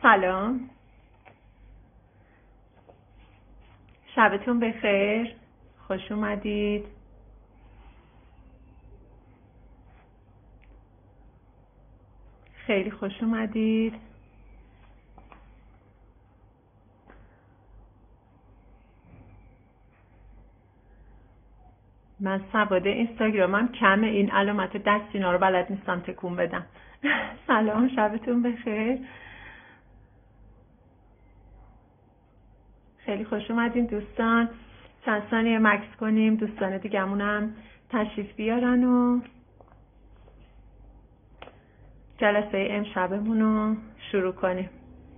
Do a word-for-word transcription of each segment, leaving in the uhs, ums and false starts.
سلام، شبتون بخیر، خوش اومدید. خیلی خوش اومدید. من سواد اینستاگرامم کمه، این علامت دستینا رو بلد نیستم تکون بدم. سلام، شبتون بخیر. خیلی خوش اومدین دوستان. چند ثانیه مکس کنیم دوستان دیگمونم تشریف بیارن و جلسه امشبمون رو شروع کنیم.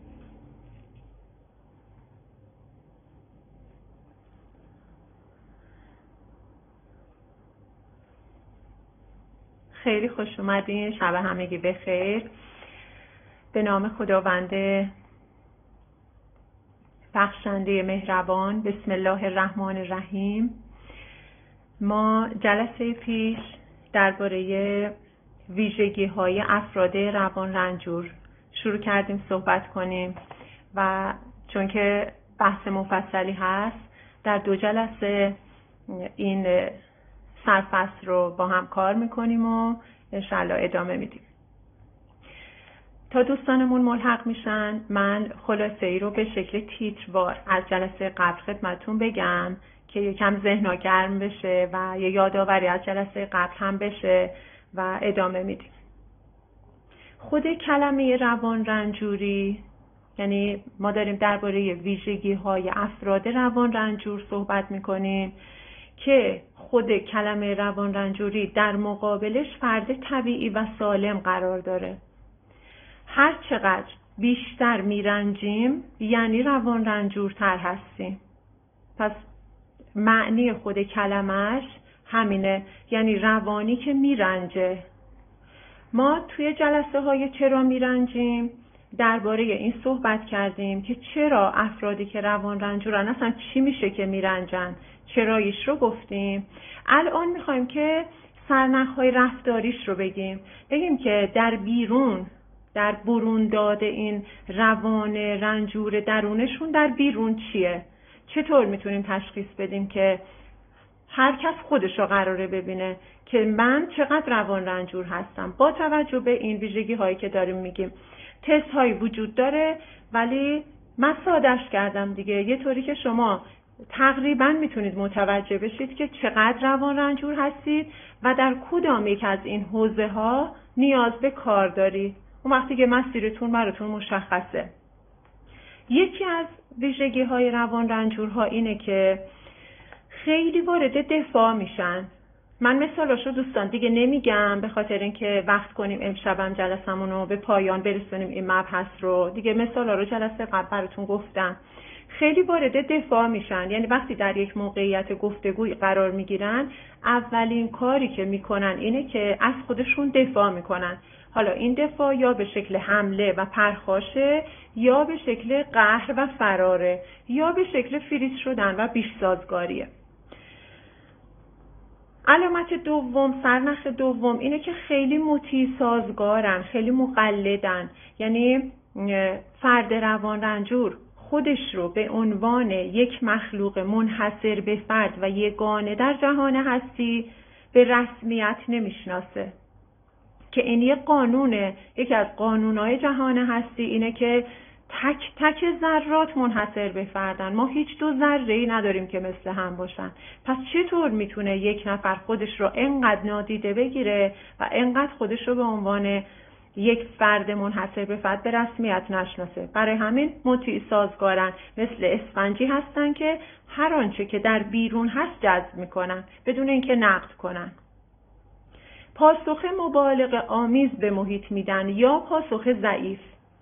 خیلی خوش اومدین، شب همگی بخیر. به نام خداوند بخشنده مهربان، بسم الله الرحمن الرحیم. ما جلسه پیش درباره ویژگی های افراد روان رنجور شروع کردیم صحبت کنیم و چون که بحث مفصلی هست در دو جلسه این سرفصل رو با هم کار میکنیم و انشالله ادامه میدیم. تا دوستانمون ملحق میشن من خلاصه ای رو به شکل تیتروار از جلسه قبل خدمتون بگم که یکم ذهن‌ها گرم بشه و یه یادآوری از جلسه قبل هم بشه و ادامه میدیم. خود کلمه روان رنجوری، یعنی ما داریم درباره ویژگی های افراد روان رنجور صحبت میکنیم که خود کلمه روان رنجوری در مقابلش فرد طبیعی و سالم قرار داره. هر چقدر بیشتر میرنجیم یعنی روان رنجورتر هستیم. پس معنی خود کلمش همینه، یعنی روانی که میرنجه. ما توی جلسه های چرا میرنجیم درباره این صحبت کردیم که چرا افرادی که روان رنجورن اصلا چی میشه که میرنجن، چراییش رو گفتیم. الان میخوایم که سرنخهای رفتاریش رو بگیم بگیم که در بیرون در برون داده این روان رنجور درونشون در بیرون چیه، چطور میتونیم تشخیص بدیم که هر کس خودش رو قراره ببینه که من چقدر روان رنجور هستم با توجه به این ویژگی هایی که داریم میگیم. تست هایی وجود داره ولی من ساده‌اش کردم دیگه، یه طوری که شما تقریبا میتونید متوجه بشید که چقدر روان رنجور هستید و در کدام یک از این حوزه ها نیاز به کار دارید. اون وقتی که مسیرتون براتون مشخصه. یکی از ویژگی های روان رنجورها اینه که خیلی وارد دفاع میشن. من مثالاشو دوستان دیگه نمیگم به خاطر اینکه وقت کنیم امشبم جلسمون رو به پایان برسونیم این مبحث رو. دیگه مثالا رو جلسه قبل براتون گفتم. خیلی وارد دفاع میشن، یعنی وقتی در یک موقعیت گفتگوی قرار میگیرن اولین کاری که میکنن اینه که از خودشون دفاع میکنن. حالا این دفاع یا به شکل حمله و پرخاشه یا به شکل قهر و فراره یا به شکل فریز شدن و بیش سازگاریه. علامت دوم، سرنخ دوم اینه که خیلی مطیع سازگارن، خیلی مقلدن. یعنی فرد روان رنجور خودش رو به عنوان یک مخلوق منحصر به فرد و یگانه در جهان هستی به رسمیت نمیشناسه که این یک قانونه. یکی از قانونهای جهان هستی اینه که تک تک ذرات منحصر به فردن. ما هیچ دو ذره‌ای نداریم که مثل هم باشن. پس چطور میتونه یک نفر خودش رو انقدر نادیده بگیره و انقدر خودش رو به عنوان یک فرد منحصر به فرد به رسمیت نشناسه؟ برای همین مطیع سازگارن، مثل اسفنجی هستن که هر آنچه که در بیرون هست جذب میکنن بدون اینکه نقد کنن. پاسخ مبالغه آمیز به محیط میدن یا پاسخ ضعیف.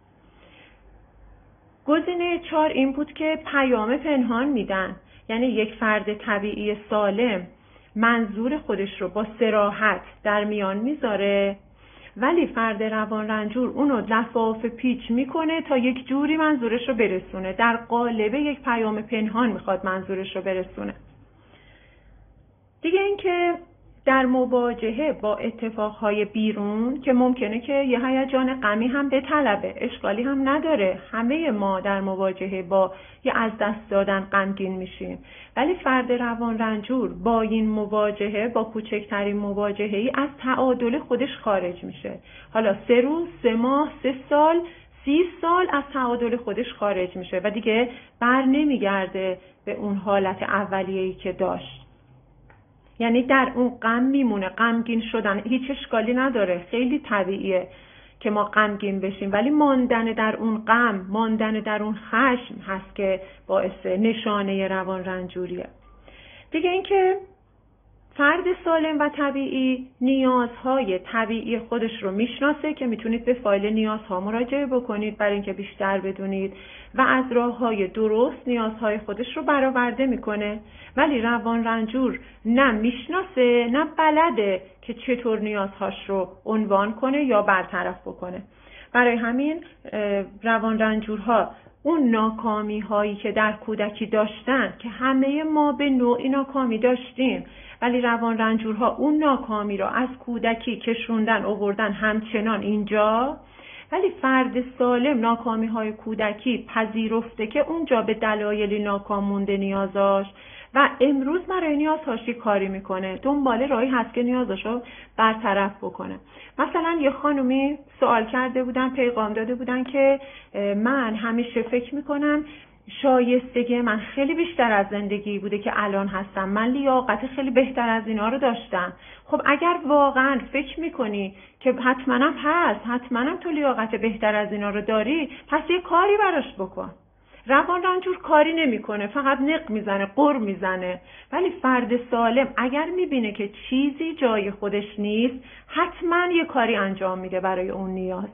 گزینه چهار این بود که پیام پنهان میدن، یعنی یک فرد طبیعی سالم منظور خودش رو با صراحت در میان میذاره ولی فرد روان رنجور اونو لفاف پیچ میکنه تا یک جوری منظورش رو برسونه، در قالب یک پیام پنهان میخواد منظورش رو برسونه. دیگه این که در مواجهه با اتفاقهای بیرون که ممکنه که یه هیجان غمی هم بطلبه، اشکالی هم نداره، همه ما در مواجهه با یه از دست دادن غمگین میشیم، ولی فرد روان رنجور با این مواجهه، با کوچکترین مواجهه‌ای از تعادل خودش خارج میشه. حالا سه روز، سه ماه، سه سال، سی سال از تعادل خودش خارج میشه و دیگه بر نمیگرده به اون حالت اولیه‌ای که داشت. یعنی در اون غم میمونه. غمگین شدن هیچ اشکالی نداره، خیلی طبیعیه که ما غمگین بشیم، ولی ماندن در اون غم، ماندن در اون خشم هست که باعث نشانه روان رنجوریه. دیگه اینکه فرد سالم و طبیعی نیازهای طبیعی خودش رو میشناسه که میتونید به فایل نیازها مراجعه بکنید برای اینکه بیشتر بدونید و از راههای درست نیازهای خودش رو برآورده میکنه. ولی روان رنجور نه میشناسه نه بلده که چطور نیازهاش رو عنوان کنه یا برطرف بکنه. برای همین روان رنجورها اون ناکامی هایی که در کودکی داشتن، که همه ما به نوعی ناکامی داشتیم، ولی روان رنجورها اون ناکامی را از کودکی کشوندن آوردن همچنان اینجا، ولی فرد سالم ناکامی های کودکی پذیرفته که اونجا به دلایلی ناکام مونده نیازاش و امروز برای نیازهاش کاری میکنه، دنبال راهی هست که نیازاشو برطرف بکنه. مثلا یه خانومی سوال کرده بودن، پیغام داده بودن که من همیشه فکر میکنم شایستگی من خیلی بیشتر از زندگی بوده که الان هستم، من لیاقت خیلی بهتر از اینا رو داشتم. خب اگر واقعا فکر میکنی که حتماً هست، حتماً تو لیاقت بهتر از اینا رو داری، پس یه کاری براش بکن. روان رنجور کاری نمیکنه، فقط نق میزنه، قر میزنه. ولی فرد سالم اگر میبینه که چیزی جای خودش نیست، حتما یه کاری انجام میده برای اون نیاز.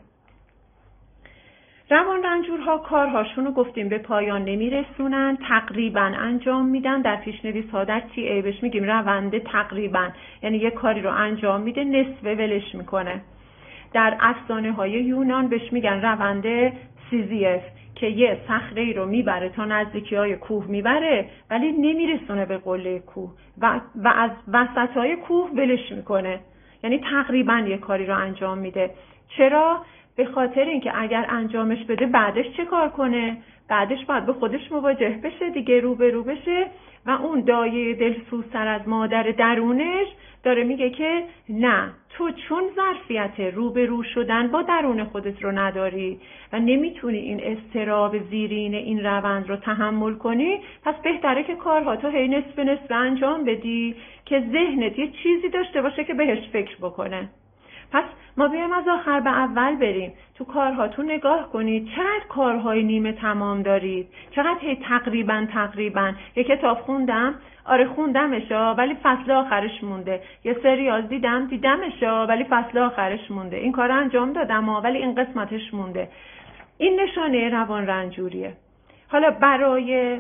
روان رنجورها کارهاشون رو گفتیم به پایان نمیرسونن، تقریبا انجام میدن. در پیشنویس ها در تی ای بهش میگیم روند تقریبا، یعنی یه کاری رو انجام میده نصفه ولش میکنه. در افسانه های یونان بهش میگن روند سیزیف که یه صخره رو میبره تا نزدیکی های کوه میبره ولی نمیرسونه به قله کوه و, و از وسط های کوه ولش میکنه، یعنی تقریبا یه کاری رو انجام میده. چرا؟ به خاطر اینکه اگر انجامش بده بعدش چه کار کنه؟ بعدش باید به خودش مواجه بشه دیگه، رو به رو بشه و اون دایه دلسوزتر از مادر درونش داره میگه که نه، تو چون ظرفیت رو به رو شدن با درون خودت رو نداری و نمیتونی این اضطراب زیرین این روند رو تحمل کنی، پس بهتره که کارها تو هی نصف نصف انجام بدی که ذهنت یه چیزی داشته باشه که بهش فکر بکنه. پس ما بیایم از آخر به اول بریم، تو کارهاتون نگاه کنید چقدر کارهای نیمه تمام دارید، چقدر هی تقریبا تقریبا. یه کتاب خوندم، آره خوندمشا ولی فصل آخرش مونده. یه سریال دیدم، دیدمشا ولی فصل آخرش مونده. این کار انجام دادم ولی این قسمتش مونده. این نشانه روان رنجوریه. حالا برای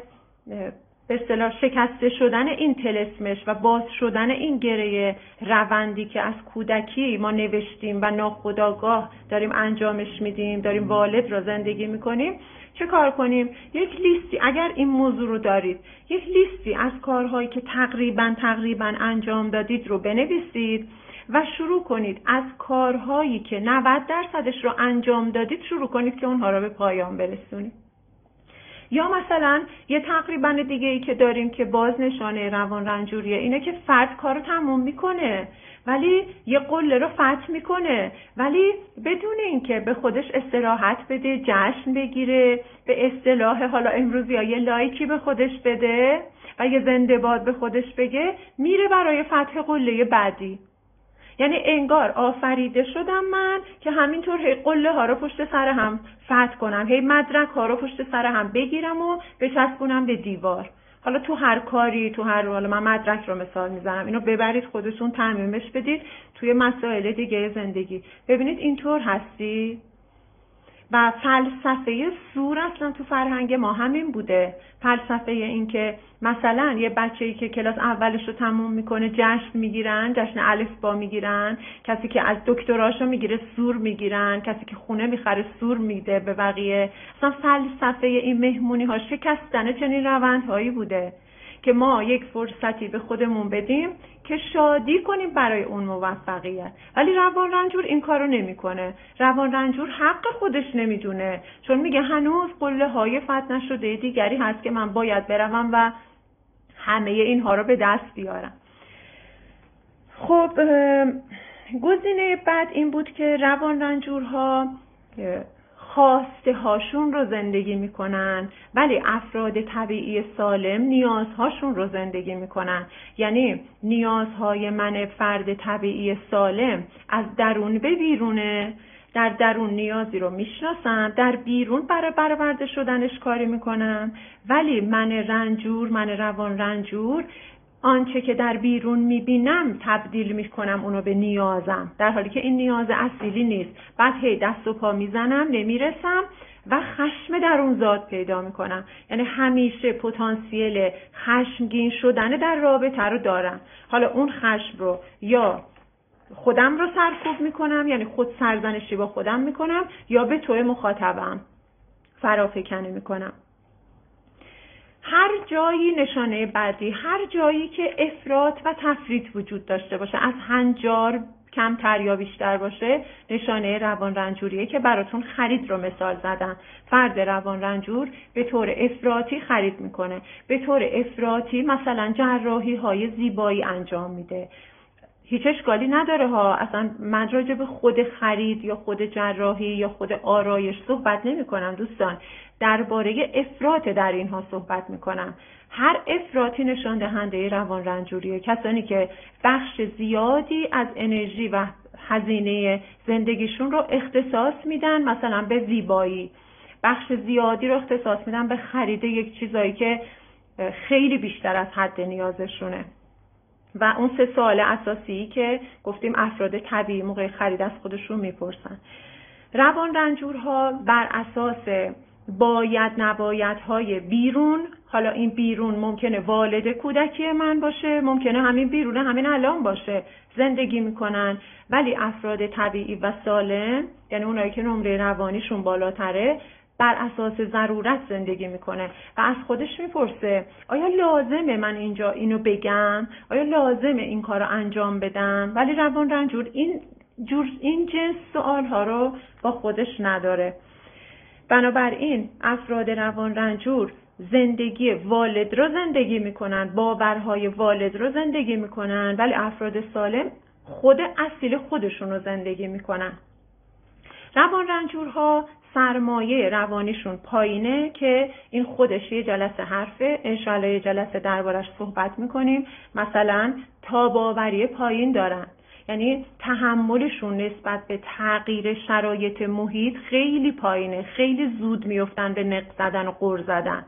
به اصطلاح شکسته شدن این طلسمش و باز شدن این گره روندی که از کودکی ما نوشتیم و ناخودآگاه داریم انجامش میدیم، داریم والد را زندگی میکنیم، چه کار کنیم؟ یک لیستی، اگر این موضوع رو دارید، یک لیستی از کارهایی که تقریبا تقریبا انجام دادید رو بنویسید و شروع کنید از کارهایی که نود درصدش رو انجام دادید شروع کنید که اونها رو به پایان برسونید. یا مثلا یه تقریبا دیگه ای که داریم که باز نشانه روان رنجوریه اینه که فرد کارو تموم میکنه ولی یه قله رو فتح میکنه ولی بدون اینکه به خودش استراحت بده، جشن بگیره، به اصطلاح حالا امروزی ها یه لایکی به خودش بده و یه زنده باد به خودش بگه، میره برای فتح قله بعدی. یعنی انگار آفریده شدم من که همینطور هی قله ها رو پشت سر هم فتح کنم، هی مدرک ها رو پشت سر هم بگیرم و بچسبونم به دیوار. حالا تو هر کاری، تو هر حالا من مدرک رو مثال میزنم، اینو ببرید خودتون ترمیمش بدید توی مسائل دیگه زندگی. ببینید اینطور هستی. و فلسفه سور اصلا تو فرهنگ ما همین بوده. فلسفه این که مثلا یه بچه‌ای که کلاس اولش رو تموم میکنه جشن میگیرن، جشن الفبا میگیرن، کسی که از دکتراشو میگیره سور میگیرن، کسی که خونه میخره سور میده به بقیه. اصلا فلسفه این مهمونی ها شکستن چنین روندهایی بوده که ما یک فرصتی به خودمون بدیم که شادی کنیم برای اون موفقیت. ولی روان رنجور این کارو نمیکنه. روان رنجور حق خودش نمیدونه، چون میگه هنوز قله های فتح نشده دیگری هست که من باید بروم و همه اینها رو به دست بیارم. خب گزینه بعد این بود که روان رنجورها خواسته هاشون رو زندگی میکنن، ولی افراد طبیعی سالم نیازهاشون رو زندگی میکنن. یعنی نیازهای من فرد طبیعی سالم از درون به بیرونه، در درون نیازی رو میشناسم، در بیرون برای برآورده شدنش کاری میکنم. ولی من رنجور، من روان رنجور، آنچه که در بیرون میبینم تبدیل میکنم اونو به نیازم، در حالی که این نیاز اصیلی نیست. بعد هی دست و پا میزنم، نمیرسم و خشم در اون ذات پیدا میکنم. یعنی همیشه پتانسیل خشمگین شدن در رابطه رو دارم. حالا اون خشم رو یا خودم رو سرکوب میکنم، یعنی خود سرزنشی با خودم میکنم، یا به توی مخاطبم فرافکنی میکنم. هر جایی نشانه بعدی، هر جایی که افراط و تفریط وجود داشته باشه، از هنجار کمتر یا بیشتر باشه، نشانه روان رنجوریه که براتون خرید رو مثال زدم. فرد روان رنجور به طور افراطی خرید میکنه، به طور افراطی مثلا جراحی های زیبایی انجام میده. هیچ اشکالی نداره ها، اصلا من راجع به خود خرید یا خود جراحی یا خود آرایش صحبت نمی کنم دوستان، درباره افراط در اینها صحبت می کنم. هر افراطی نشان دهنده روان رنجوریه. کسانی که بخش زیادی از انرژی و هزینه زندگیشون رو اختصاص میدن مثلا به زیبایی، بخش زیادی رو اختصاص میدن به خرید یک چیزایی که خیلی بیشتر از حد نیازشونه. و اون سه سوال اساسی که گفتیم افراد طبیعی موقع خرید از خودشون میپرسن. روان رنجورها بر اساس باید نباید های بیرون، حالا این بیرون ممکنه والد کودکی من باشه، ممکنه همین بیرون همین الان باشه، زندگی میکنن. ولی افراد طبیعی و سالم، یعنی اونایی که نمره روانیشون بالاتره، بر اساس ضرورت زندگی میکنه و از خودش میپرسه آیا لازمه من اینجا اینو بگم؟ آیا لازمه این کارو انجام بدم؟ ولی روان رنجور این جور این جنس سوال ها رو با خودش نداره. بنابراین افراد روان رنجور زندگی والد رو زندگی میکنن، باورهای والد رو زندگی میکنن، ولی افراد سالم خود اصیل خودشون رو زندگی میکنن. روان رنجورها سرمایه روانیشون پایینه که این خودش یه جلسه حرفه، انشالله یه جلسه دربارش صحبت میکنیم. مثلا تاباوری پایین دارن، یعنی تحملشون نسبت به تغییر شرایط محیط خیلی پایینه، خیلی زود میفتن به نق زدن و غر زدن.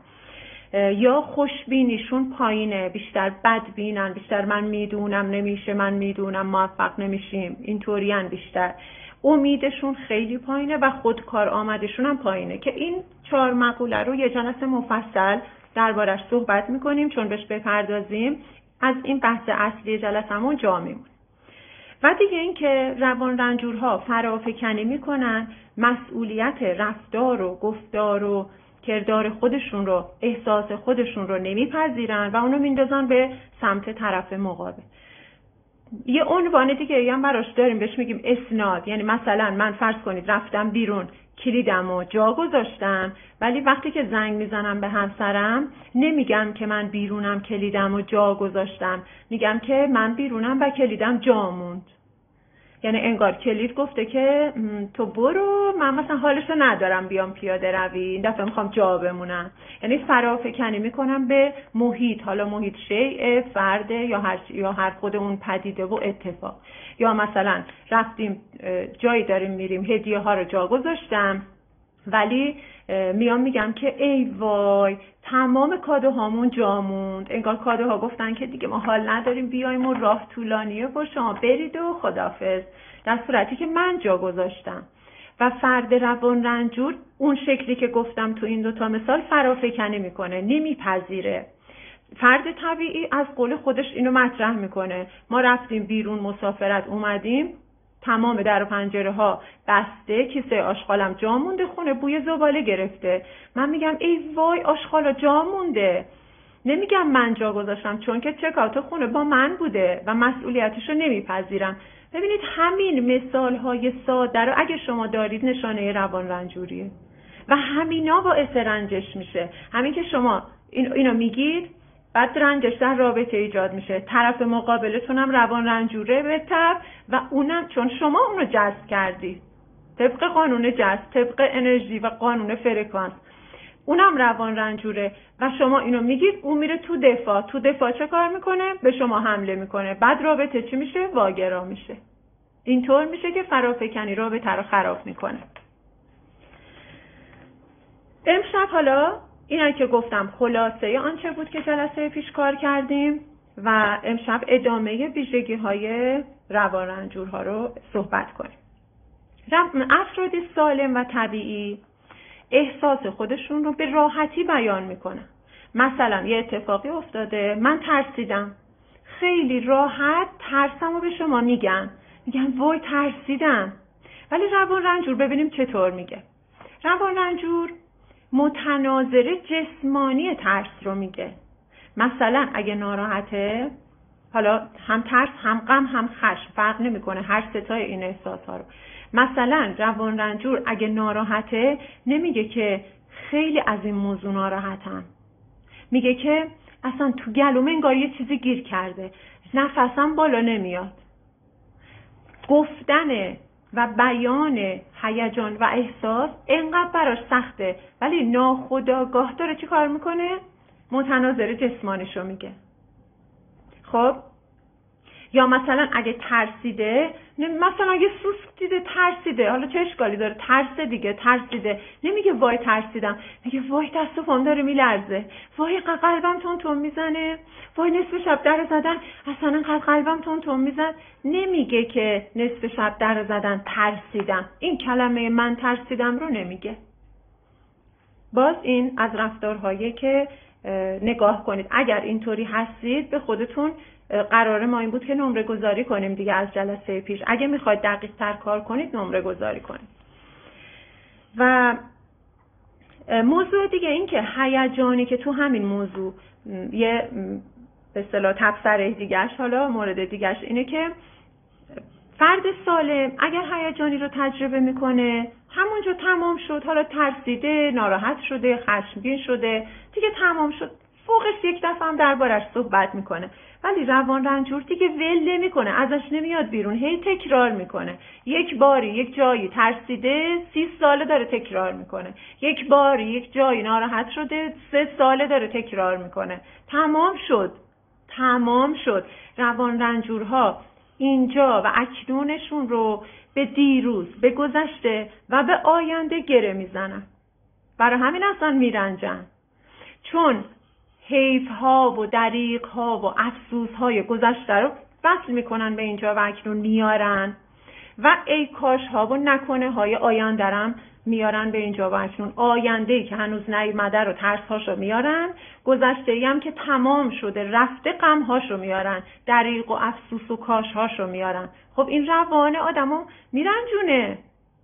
یا خوشبینیشون پایینه، بیشتر بدبینن، بیشتر من میدونم نمیشه، من میدونم موفق نمیشیم، اینطورین بیشتر. امیدشون خیلی پایینه و خودکار آمدشون هم پایینه که این چهار مقوله رو یه جلسه مفصل دربارش صحبت میکنیم، چون بهش بپردازیم از این بحث اصلی جلسمون جا میمونه. و دیگه این که روان رنجورها فرافکنی میکنن، مسئولیت رفتار و گفتار و کردار خودشون رو، احساس خودشون رو نمیپذیرن و اونو میندازن به سمت طرف مقابل. یه عنوان دیگه هم براش داریم، بهش میگیم اسناد. یعنی مثلا من فرض کنید رفتم بیرون، کلیدم و جا گذاشتم، ولی وقتی که زنگ میزنم به همسرم نمیگم که من بیرونم کلیدم و جا گذاشتم، میگم که من بیرونم و کلیدم جا موند. یعنی انگار کلید گفته که تو برو، من مثلا حالشو ندارم بیام پیاده روی، این دفعه میخوام جا بمونم. یعنی فرافکنی میکنم به محیط، حالا محیط شیء، فرد یا هر یا هر خود اون پدیده و اتفاق. یا مثلا رفتیم جایی داریم میریم، هدیه ها رو جا گذاشتم، ولی میام میگم که ای وای تمام کادوهامون جا موند. انگار کادوها گفتن که دیگه ما حال نداریم بیایم و راه طولانیه و شما برید و خداحافظ، در صورتی که من جا گذاشتم. و فرد روان رنجور اون شکلی که گفتم تو این دوتا مثال فرافکنی میکنه، نمیپذیره. فرد طبیعی از قول خودش اینو مطرح میکنه، ما رفتیم بیرون مسافرت اومدیم، تمام در و پنجره ها بسته، کیسه آشغالم جا مونده، خونه بوی زباله گرفته. من میگم ای وای آشغالا جا مونده، نمیگم من جا گذاشتم، چون که چکاوت خونه با من بوده و مسئولیتش رو نمیپذیرم. ببینید همین مثال های ساده رو اگه شما دارید نشانه روان رنجوریه و همینا باعث رنجش میشه. همین که شما این اینو میگید بعد رنجش در رابطه ایجاد میشه، طرف مقابلتون هم روان رنجوره به تبع و اونم چون شما اونو جذب کردید طبق قانون جذب، طبق انرژی و قانون فرکانس، اونم روان رنجوره و شما اینو میگید، اون میره تو دفاع. تو دفاع چه کار میکنه؟ به شما حمله میکنه. بعد رابطه چی میشه؟ واگرا میشه. اینطور میشه که فرافکنی رابطه رو خراب میکنه. امشب حالا اینا که گفتم خلاصه آنچه بود که جلسه پیش کار کردیم و امشب ادامه ویژگی های روان رنجورها رو صحبت کنیم. افراد سالم و طبیعی احساس خودشون رو به راحتی بیان میکنن. مثلا یه اتفاقی افتاده، من ترسیدم، خیلی راحت ترسم رو به شما میگن، میگن وای ترسیدم. ولی روان رنجور ببینیم چطور میگه. روان رنجور متناظر جسمانی ترس رو میگه. مثلا اگه ناراحته، حالا هم ترس هم غم هم خشم فرق نمیکنه، هر ستای این احساس ها رو. مثلا روان رنجور اگه ناراحته نمیگه که خیلی از این موضوع ناراحتم، میگه که اصلا تو گلوم انگار یه چیزی گیر کرده، نفسم بالا نمیاد. گفتن و بیان هیجان و احساس انقدر براش سخته، ولی ناخودآگاه داره چی کار میکنه؟ متناظر جسمانشو میگه. خب یا مثلا اگه ترسیده، مثلا اگه سوسک دیده ترسیده، حالا چه اشکالی داره؟ ترس دیگه، ترسیده. نمیگه وای ترسیدم، میگه وای دست و پام داره میلرزه، وای قلبم تون تون میزنه، وای نصف شب در زدن، اصلا انقدر قلبم تون تون میزن. نمیگه که نصف شب در زدن ترسیدم، این کلمه من ترسیدم رو نمیگه. باز این از رفتارهایی که نگاه کنید. اگر اینطوری هستید به خودتون، قرار ما این بود که نمره گذاری کنیم دیگه از جلسه پیش. اگه میخواید دقیق تر کار کنید نمره گذاری کنید. و موضوع دیگه این که هیجانی که تو همین موضوع یه به اصطلاح تبصره دیگهش، حالا مورد دیگهش اینه که فرد سالم اگر هیجانی رو تجربه میکنه همونجا تمام شد. حالا ترسیده، ناراحت شده، خشمگین شده، دیگه تمام شد. فوقش یک دفعه هم دربارش صحبت میکنه. ولی روان رنجور دیگه ول نمیکنه، ازش نمیاد بیرون، هی تکرار میکنه. یک باری یک جایی ترسیده، سی ساله داره تکرار میکنه. یک باری یک جایی ناراحت شده، سه ساله داره تکرار میکنه. تمام شد، تمام شد. روان رنجورها اینجا و اکنونشون رو به دیروز، به گذشته و به آینده گره میزنن. برای همین اصلا میرنجن، چون حیف ها و دریغ ها و افسوس های گذشته رو وصل میکنن به اینجا و اکنون میارن و ای کاش ها و نکنه های آینده هم میارن به اینجا و اکنون. آینده‌ای که هنوز نیامده رو، ترس هاشو میارن، گذشته‌ای هم که تمام شده رفته غم هاشو میارن، دریغ و افسوس و کاش هاشو میارن. خب این روان آدمو میرنجونه.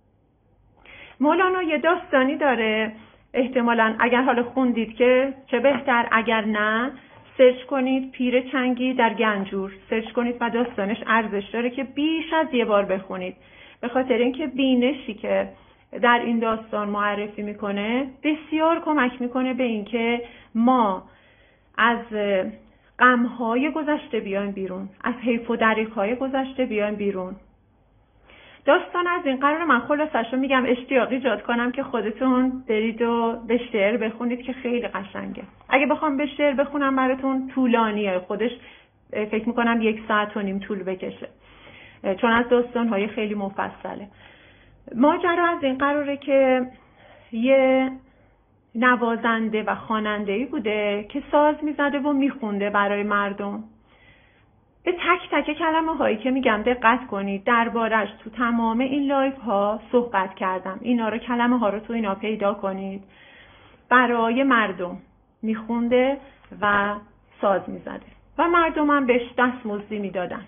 مولانا یه داستانی داره، احتمالاً اگر حالا خوندید که چه بهتر، اگر نه سرچ کنید پیر چنگی در گنجور، سرچ کنید و داستانش ارزش داره که بیش از یه بار بخونید، به خاطر اینکه بینشی که در این داستان معرفی میکنه بسیار کمک میکنه به اینکه ما از غم‌های گذشته بیایم بیرون، از حیف و دریغ‌های گذشته بیایم بیرون. داستان از این قرار من خلاصش رو میگم اشتیاق ایجاد کنم که خودتون برید و به شعر بخونید که خیلی قشنگه. اگه بخوام به شعر بخونم براتون طولانیه، خودش فکر میکنم یک ساعت و نیم طول بکشه، چون از داستان‌های خیلی مفصله. ماجرا از این قراره که یه نوازنده و خواننده‌ای بوده که ساز میزده و میخونده برای مردم. به تک تک کلمه هایی که میگم دقت کنید، دربارش تو تمام این لایف ها صحبت کردم. اینا رو، کلمه ها رو تو اینا پیدا کنید. برای مردم میخونده و ساز میزده و مردم هم بهش دستمزدی میدادن،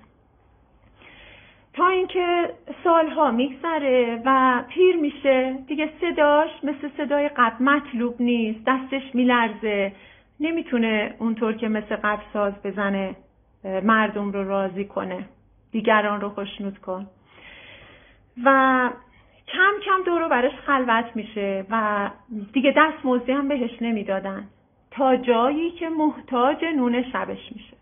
تا اینکه سالها میگذره و پیر میشه دیگه. صداش مثل صدای قبل مطلوب نیست، دستش میلرزه، نمیتونه اونطور که مثل قبل ساز بزنه مردم رو راضی کنه، دیگران رو خوشنود کن و کم کم دورو برش خلوت میشه و دیگه دستمزدی هم بهش نمیدادن تا جایی که محتاج نون شبش میشه.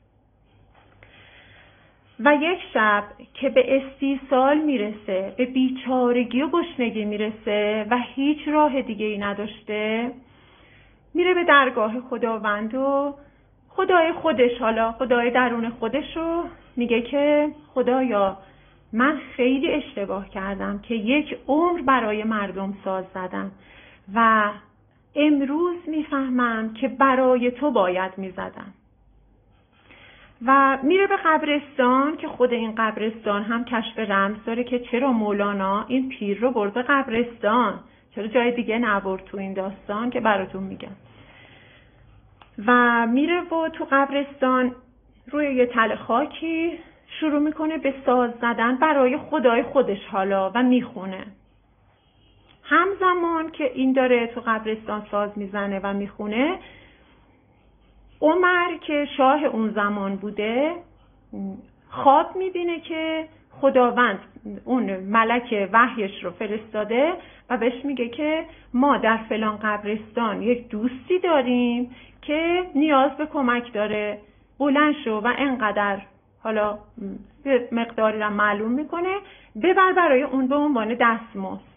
و یک شب که به استیصال میرسه، به بیچارگی و گشنگی میرسه و هیچ راه دیگه ای نداشته، میره به درگاه خداوند و خدای خودش، حالا خدای درون خودش رو میگه که خدایا من خیلی اشتباه کردم که یک عمر برای مردم ساز زدم و امروز میفهمم که برای تو باید میزدم. و میره به قبرستان که خود این قبرستان هم کشف رمز داره که چرا مولانا این پیر رو برد به قبرستان، چرا جای دیگه نبرد تو این داستان که براتون میگم. و میره و تو قبرستان روی یه تله خاکی شروع میکنه به ساز زدن برای خدای خودش حالا و میخونه. همزمان که این داره تو قبرستان ساز میزنه و میخونه، عمر که شاه اون زمان بوده خواب میبینه که خداوند اون ملک وحیش رو فرستاده و بهش میگه که ما در فلان قبرستان یک دوستی داریم که نیاز به کمک داره، بلند شو و انقدر، حالا به مقداری رو معلوم میکنه، ببر برای اون به عنوان دستمزد.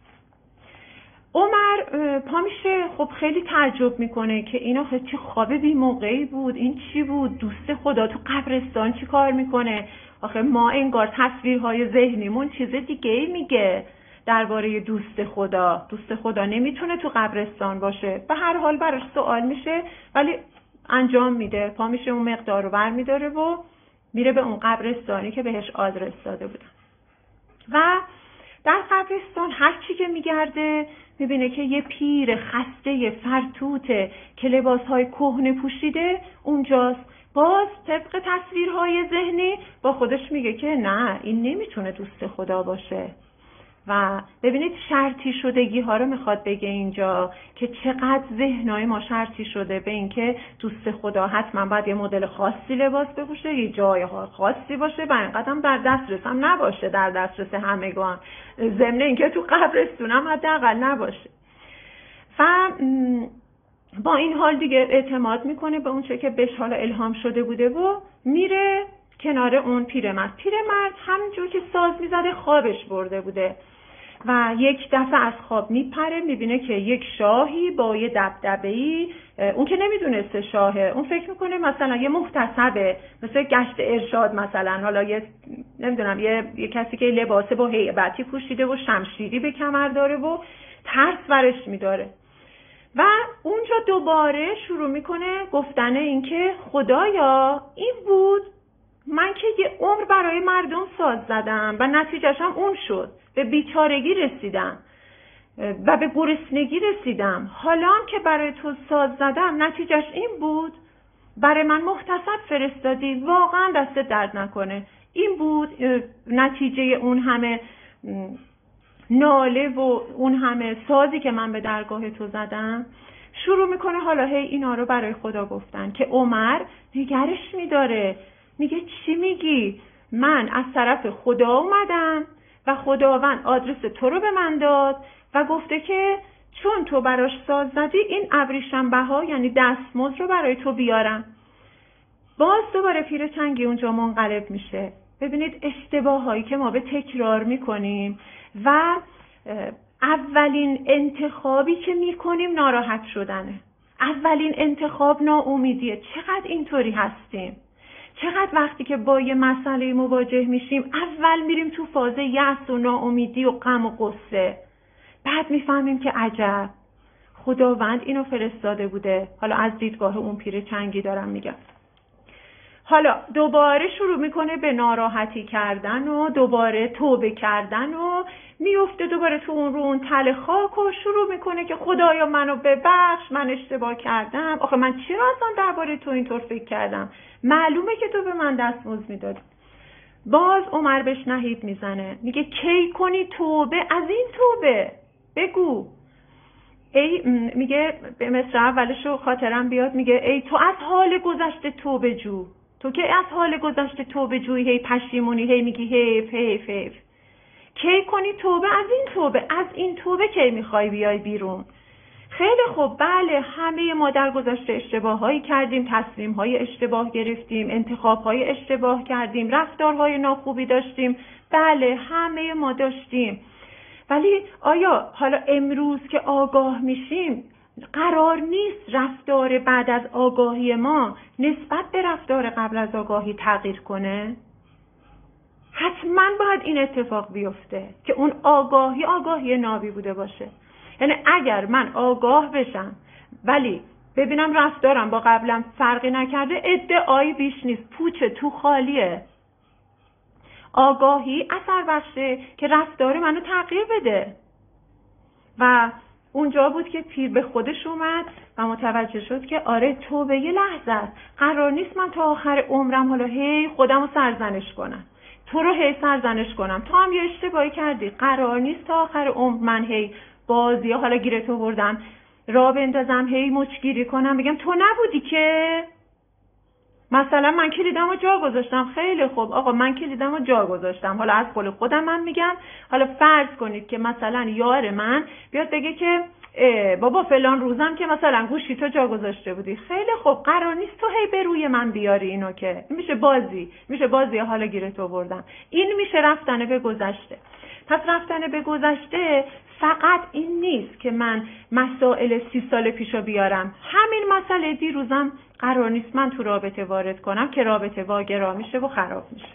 عمر پا میشه، خب خیلی تعجب میکنه که اینا چه خواب بی موقعی بود، این چی بود، دوست خدا تو قبرستان چی کار میکنه؟ آخه ما انگار تصویرهای ذهنیمون چیز دیگه ای میگه درباره دوست خدا. دوست خدا نمیتونه تو قبرستان باشه. به هر حال براش سوال میشه ولی انجام میده، پا میشه اون مقدار رو بر میداره و میره به اون قبرستانی که بهش آدرس داده بودن. و در قبرستان هر چی که میگرده میبینه که یه پیر خسته فرتوته که لباسهای کهنه پوشیده اونجاست. باز طبق تصویرهای ذهنی با خودش میگه که نه، این نمیتونه دوست خدا باشه. و ببینید شرطی شدگی ها رو میخواد بگه اینجا که چقدر ذهنای ما شرطی شده به این که دوست خدا حتما باید یه مدل خاصی لباس بپوشه، یه جای خاصی باشه و اینقدر هم در دسترس هم نباشه، در دسترس همگان، ضمن اینکه تو قبرستون هم حداقل نباشه. و با این حال دیگه اعتماد میکنه به اون چه که بهش حالا الهام شده بوده و میره کنار اون پیرمرد. پیرمرد همونجور که ساز میزده خوابش برده بوده و یک دفعه از خواب میپره، میبینه که یک شاهی با یه دبدبه‌ای، اون که نمیدونسته شاهه، اون فکر میکنه مثلا یه محتسبه، مثلا گشت ارشاد مثلا، حالا یه نمیدونم یه, یه کسی که لباس با هیبتی پوشیده و شمشیری به کمر داره و ترس برش میداره. و اونجا دوباره شروع میکنه گفتن این که خدایا این بود، من که یه عمر برای مردم ساز زدم و نتیجهش هم اون شد، به بیچارگی رسیدم و به گرسنگی رسیدم، حالا هم که برای تو ساز زدم نتیجهش این بود، برای من محتسب فرستادی، واقعا دست درد نکنه، این بود نتیجه اون همه ناله و اون همه سازی که من به درگاه تو زدم. شروع میکنه حالا هی اینا رو برای خدا گفتن که عمر نگرش میداره، میگه چی میگی؟ من از طرف خدا اومدم و خداوند آدرس تو رو به من داد و گفته که چون تو براش ساز زدی این ابریشم بها یعنی دستمزد رو برای تو بیارم. باز دوباره پیر چنگی اونجا منقلب میشه. ببینید اشتباه هایی که ما به تکرار میکنیم و اولین انتخابی که میکنیم ناراحت شدنه، اولین انتخاب ناامیدیه. چقدر اینطوری هستیم، چقدر وقتی که با یه مسئله مواجه میشیم اول میریم تو فاز یأس و ناامیدی و غم و غصه، بعد میفهمیم که عجب خداوند اینو فرستاده بوده. حالا از دیدگاه اون پیر چنگی دارم میگم. حالا دوباره شروع میکنه به ناراحتی کردن و دوباره توبه کردن و میفته دوباره تو اون رو اون تل خاک و شروع میکنه که خدایا منو ببخش، من اشتباه کردم، آخه من چرا اصلا درباره تو اینطور فکر کردم، معلومه که تو به من دستمزد میدادی. باز عمر بهش نهیب میزنه، میگه کی کنی توبه از این توبه، بگو ای میگه به مصر اولشو خاطرم بیاد، میگه ای تو از حال گذشته توبه جو، تو که از حال گذشته توبه جویی، هی پشیمونی، هی میگی حیف حیف حیف. کی کنی توبه؟ از این توبه، از این توبه کی میخوای بیای بیرون؟ خیلی خوب، بله همه ما در گذشته اشتباهایی کردیم، تصمیم‌های اشتباه گرفتیم، انتخاب‌های اشتباه کردیم، رفتارهای ناخوبی داشتیم، بله همه ما داشتیم. ولی آیا حالا امروز که آگاه میشیم قرار نیست رفتار بعد از آگاهی ما نسبت به رفتار قبل از آگاهی تغییر کنه؟ حتما باید این اتفاق بیفته که اون آگاهی آگاهی نابی بوده باشه. یعنی اگر من آگاه بشم ولی ببینم رفتارم با قبلم فرقی نکرده، ادعایی بیش نیست، پوچه تو خالیه. آگاهی اثر بخشه که رفتار منو تغییر بده. و اونجا بود که پیر به خودش اومد و متوجه شد که آره توبه یه لحظه است، قرار نیست من تا آخر عمرم حالا هی خودم رو سرزنش کنم، تو رو هی سرزنش کنم، تو هم یه اشتباهی کردی، قرار نیست تا آخر عمر من هی بازی حالا گیرت آوردم را بندازم هی مچگیری کنم بگم تو نبودی که مثلا من کلیدم رو جا گذاشتم. خیلی خوب آقا من کلیدم رو جا گذاشتم، حالا از قول خودم من میگم، حالا فرض کنید که مثلا یار من بیاد بگه که بابا فلان روزم که مثلا گوشی تو جا گذاشته بودی. خیلی خوب قرار نیست تو هی به روی من بیاری اینو، که میشه بازی، میشه بازی حالا گیرت آوردم. این میشه رفتن به گذشته. پس رفتن به گذشته فقط این نیست که من مسائل سی سال پیشو بیارم، همین مسئله دیروزم قرار نیست من تو رابطه وارد کنم که رابطه واگرا میشه و خراب میشه.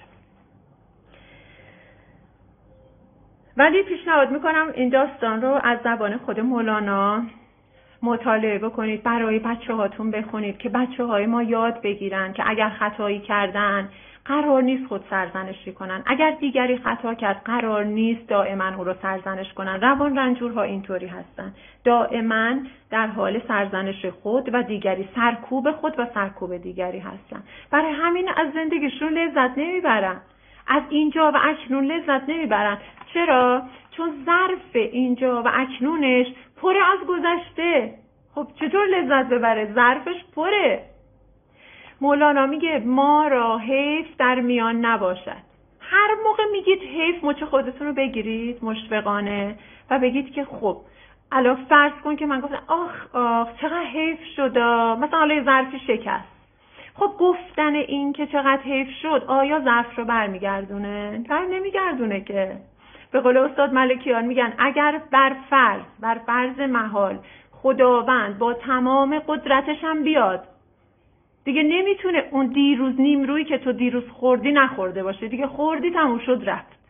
ولی پیشنهاد میکنم این داستان رو از زبان خود مولانا مطالعه بکنید، برای بچه هاتون بخونید که بچه های ما یاد بگیرن که اگر خطایی کردن قرار نیست خود سرزنشی کنن، اگر دیگری خطا کرد قرار نیست دائما او رو سرزنش کنن. روان رنجورها اینطوری هستن، دائما در حال سرزنش خود و دیگری، سرکوب خود و سرکوب دیگری هستن. برای همین از زندگیشون لذت نمیبرن، از اینجا و اکنون لذت نمیبرن. چرا؟ چون ظرف اینجا و اکنونش پر از گذشته. خب چطور لذت ببره؟ ظرفش پره. مولانا میگه ما را حیف در میان نباشد. هر موقع میگید حیف، مچ خودتون رو بگیرید مشفقانه و بگید که خب الان فرض کن که من گفتم آخ آخ چقدر حیف شد، مثلا حالا ظرفی شکست. خب گفتن این که چقدر حیف شد آیا ظرف رو برمیگردونه؟ بر نمیگردونه که. به قول استاد ملکیان میگن اگر بر فرض بر فرض محال خداوند با تمام قدرتش هم بیاد، دیگه نمیتونه اون دیروز نیمرویی که تو دیروز خوردی نخورده باشه، دیگه خوردی تموم شد رفت.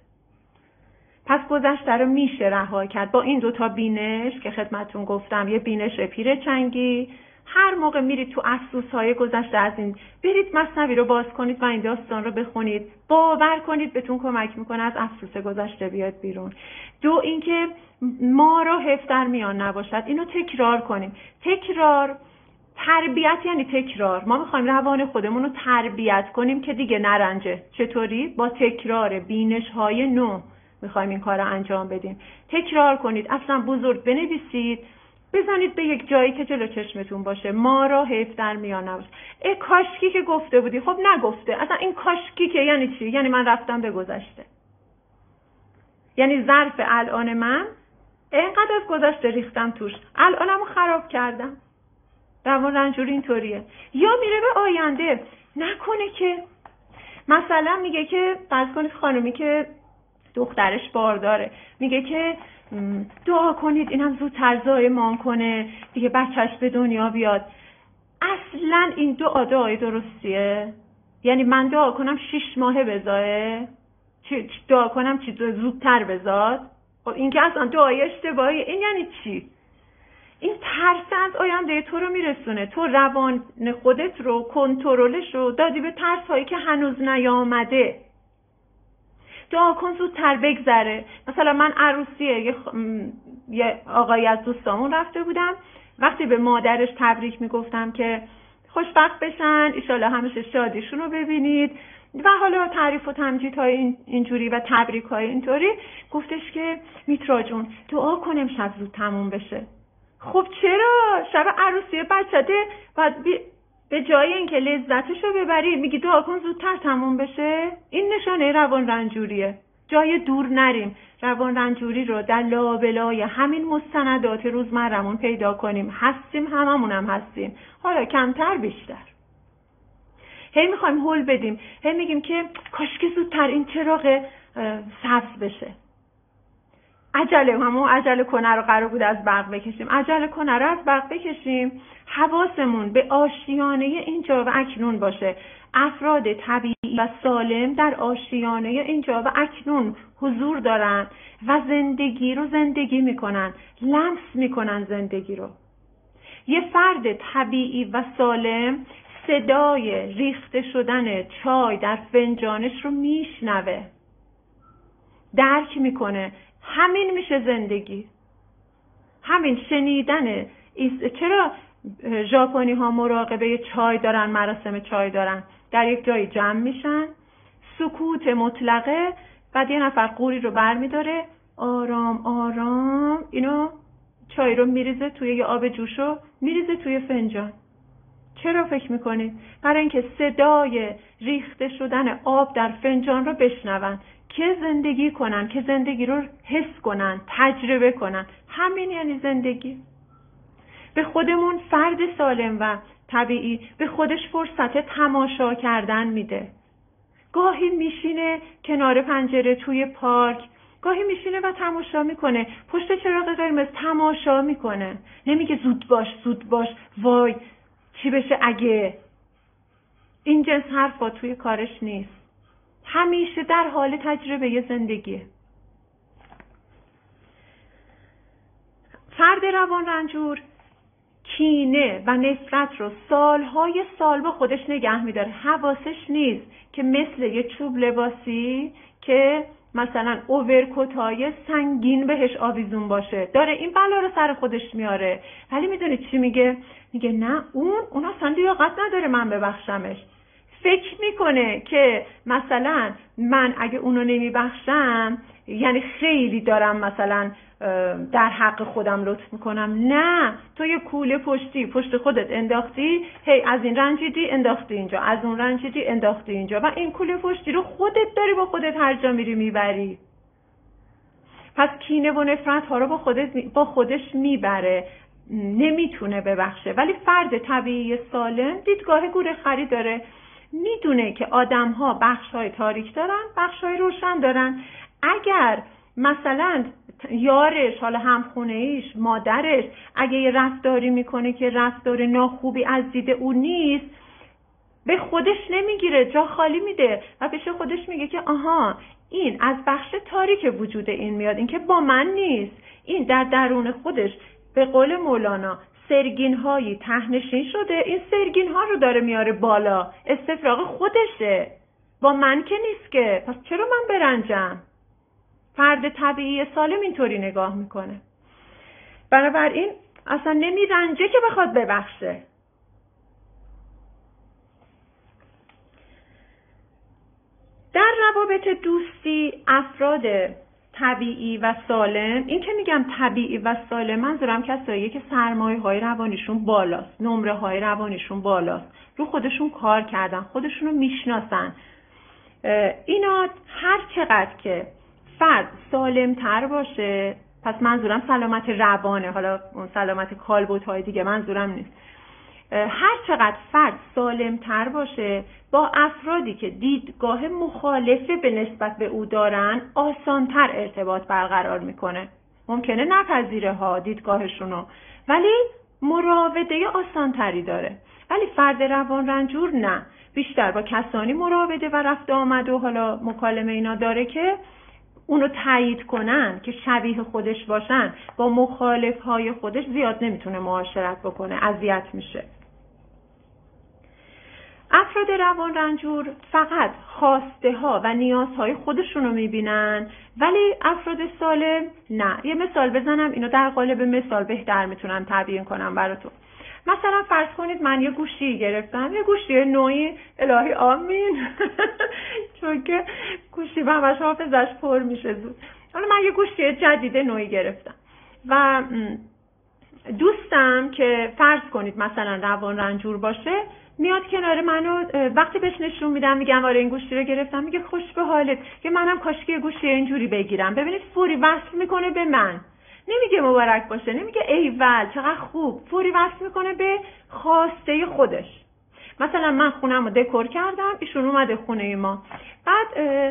پس گذشته رو میشه رها کرد با این دوتا بینش که خدمتون گفتم، یه بینش پیر چنگی. هر موقع میرید تو افسوس‌های گذشته از این برید مثنوی رو باز کنید و این داستان رو بخونید، باور کنید بهتون کمک میکنه از افسوس گذشته بیاد بیرون. دو اینکه ما را حیف در میان نباشد، اینو تکرار کنیم. تکرار تربیت یعنی تکرار. ما میخوایم روان خودمون رو تربیت کنیم که دیگه نرنجه. چطوری؟ با تکرار بینش‌های نو میخوایم این کار رو انجام بدیم. تکرار کنید، اصلا بزرگ بنویسید، بزنید به یک جایی که جلو چشمتون باشه. ما را حیف در میان نباشه. ای کاشکی که گفته بودی، خب نگفته. اصلا این کاشکی که یعنی چی؟ یعنی من رفتم به گذشته، یعنی ظرف الان من اینقدر از گذشته ریختم توش، الانمو خراب کردم. روان رنجوری اینطوریه. یا میره به آینده، نکنه که مثلا میگه که فرض کنید خانومی که دخترش بارداره میگه که دعا کنید اینم زودتر زایمان کنه دیگه بچهش به دنیا بیاد. اصلا این دعا دعای درستیه؟ یعنی من دعا کنم شش ماهه بزایه؟ چی دعا کنم چی زودتر بزاد؟ این که اصلا دعای اشتباهی. این یعنی چی؟ این ترس از آینده تو رو میرسونه. تو روان خودت رو کنترلش رو دادی به ترس هایی که هنوز نیامده. دعا کن زودتر بگذره. مثلا من عروسیه یه, خ... یه آقایی از دوستامون رفته بودم، وقتی به مادرش تبریک میگفتم که خوشبخت بشن ایشالا همیشه شادیشون رو ببینید و حالا تعریف و تمجیدهای این اینجوری و تبریک‌های اینطوری، گفتش که میترا جون دعا کن امشب زود تموم بشه. خب چرا شب عروسی بچته باید بی... به جای اینکه لذتشو ببری میگی دعا کن زودتر تموم بشه؟ این نشانه روان رنجوریه. جای دور نریم، روان رنجوری رو در لابلای همین مستندات روزمرمون پیدا کنیم. هستیم، هممونم هستیم، حالا کمتر بیشتر. هی میخوایم هول بدیم، هی میگیم که کاش که زودتر این چراغ سبز بشه. عجله، همون عجله کنه رو قرار بود از برق بکشیم، عجله کنه رو از برق بکشیم. حواسمون به آشیانه اینجا و اکنون باشه. افراد طبیعی و سالم در آشیانه اینجا و اکنون حضور دارن و زندگی رو زندگی میکنن، لمس میکنن زندگی رو. یه فرد طبیعی و سالم صدای ریخته شدن چای در فنجانش رو میشنوه، درک میکنه. همین میشه زندگی، همین شنیدن. چرا ژاپنی ها مراقبه چای دارن، مراسم چای دارن؟ در یک جایی جمع میشن، سکوت مطلقه، بعد یه نفر قوری رو بر میداره، آرام آرام اینو چای رو میریزه توی یه آب جوشو، میریزه توی فنجان. چرا فکر میکنید؟ برای اینکه صدای ریخته شدن آب در فنجان رو بشنون، که زندگی کنن، که زندگی رو حس کنن، تجربه کنن. همین یعنی زندگی. به خودمون فرد سالم و طبیعی به خودش فرصت تماشا کردن میده. گاهی میشینه کنار پنجره توی پارک، گاهی میشینه و تماشا میکنه، پشت چراغ قرمز تماشا میکنه. نمیگه زود باش زود باش، وای چی بشه اگه. این جنس حرفا توی کارش نیست. همیشه در حال تجربه زندگیه. فرد روان رنجور کینه و نفرت رو سالهای سال با خودش نگه میداره. حواسش نیست که مثل یه چوب لباسی که مثلا اوورکوتای سنگین بهش آویزون باشه داره این بلا رو سر خودش میاره. ولی میدونی چی میگه؟ میگه نه اون اون اصلا لیاقت نداره من ببخشمش. فکر میکنه که مثلا من اگه اونو نمیبخشم یعنی خیلی دارم مثلا در حق خودم لطف میکنم. نه، تو یه کوله پشتی پشت خودت انداختی، هی از این رنجیدی انداختی اینجا، از اون رنجیدی انداختی اینجا، و این کوله پشتی رو خودت داری با خودت هر جا میری میبری. پس کینه و نفرت ها رو با خودت با خودش میبره، نمیتونه ببخشه. ولی فرد طبیعی سالم دیدگاه گوره خری داره، میدونه که آدم ها بخش های تاریک دارن، بخش های روشن دارن. اگر مثلا یارش، حالا همخونه ایش، مادرش اگه یه رفتاری میکنه که رفتار ناخوبی از دید او نیست، به خودش نمیگیره، جا خالی میده و بهش خودش میگه که آها این از بخش تاریک وجود این میاد، این که با من نیست، این در درون خودش به قول مولانا سرگین هایی تهنشین شده، این سرگین ها رو داره میاره بالا، استفراغ خودشه، با من که نیست که، پس چرا من برنجم؟ فرد طبیعی سالم اینطوری نگاه میکنه. بنابراین اصلا نمیرنجه که بخواد ببخشه. در روابط دوستی افراد طبیعی و سالم، این که میگم طبیعی و سالم منظورم کساییه که سرمایه های روانیشون بالاست، نمره های روانیشون بالاست، رو خودشون کار کردن، خودشونو میشناسن. اینا هر چقدر که فرد سالم تر باشه، پس منظورم سلامت روانه، حالا اون سلامت کالبدهای دیگه منظورم نیست. هر چقدر فرد سالم تر باشه، با افرادی که دیدگاه مخالفه به نسبت به او دارن آسانتر ارتباط برقرار میکنه. ممکنه نپذیره ها دیدگاهشونو، ولی مراوده آسانتری داره. ولی فرد روان رنجور نه، بیشتر با کسانی مراوده و رفت آمد و حالا مکالمه اینا داره که اونو تایید کنن، که شبیه خودش باشن. با مخالف های خودش زیاد نمیتونه معاشرت بکنه، اذیت میشه. افراد روان رنجور فقط خواسته ها و نیازهای خودشونو میبینن، ولی افراد سالم نه. یه مثال بزنم، اینو در قالب مثال بهتر میتونم تبیین کنم براتون. مثلا فرض کنید من یه گوشی گرفتم، یه گوشی نوعی، الهی آمین چون که گوشی همش حافظش پر میشه زود. حالا من یه گوشی جدید نوعی گرفتم و دوستم که فرض کنید مثلا روان رنجور باشه میاد کنار منو، وقتی بهش نشون میدم میگم آره این گوشی رو گرفتم، میگه خوش به حالت، که منم کاشکی گوشی اینجوری بگیرم. ببینید فوری وصل میکنه به من، نمیگه مبارک باشه، نمیگه ایول چقدر خوب، فوری وصل میکنه به خواسته خودش. مثلا من خونم رو دکور کردم، ایشون اومده خونه ما، بعد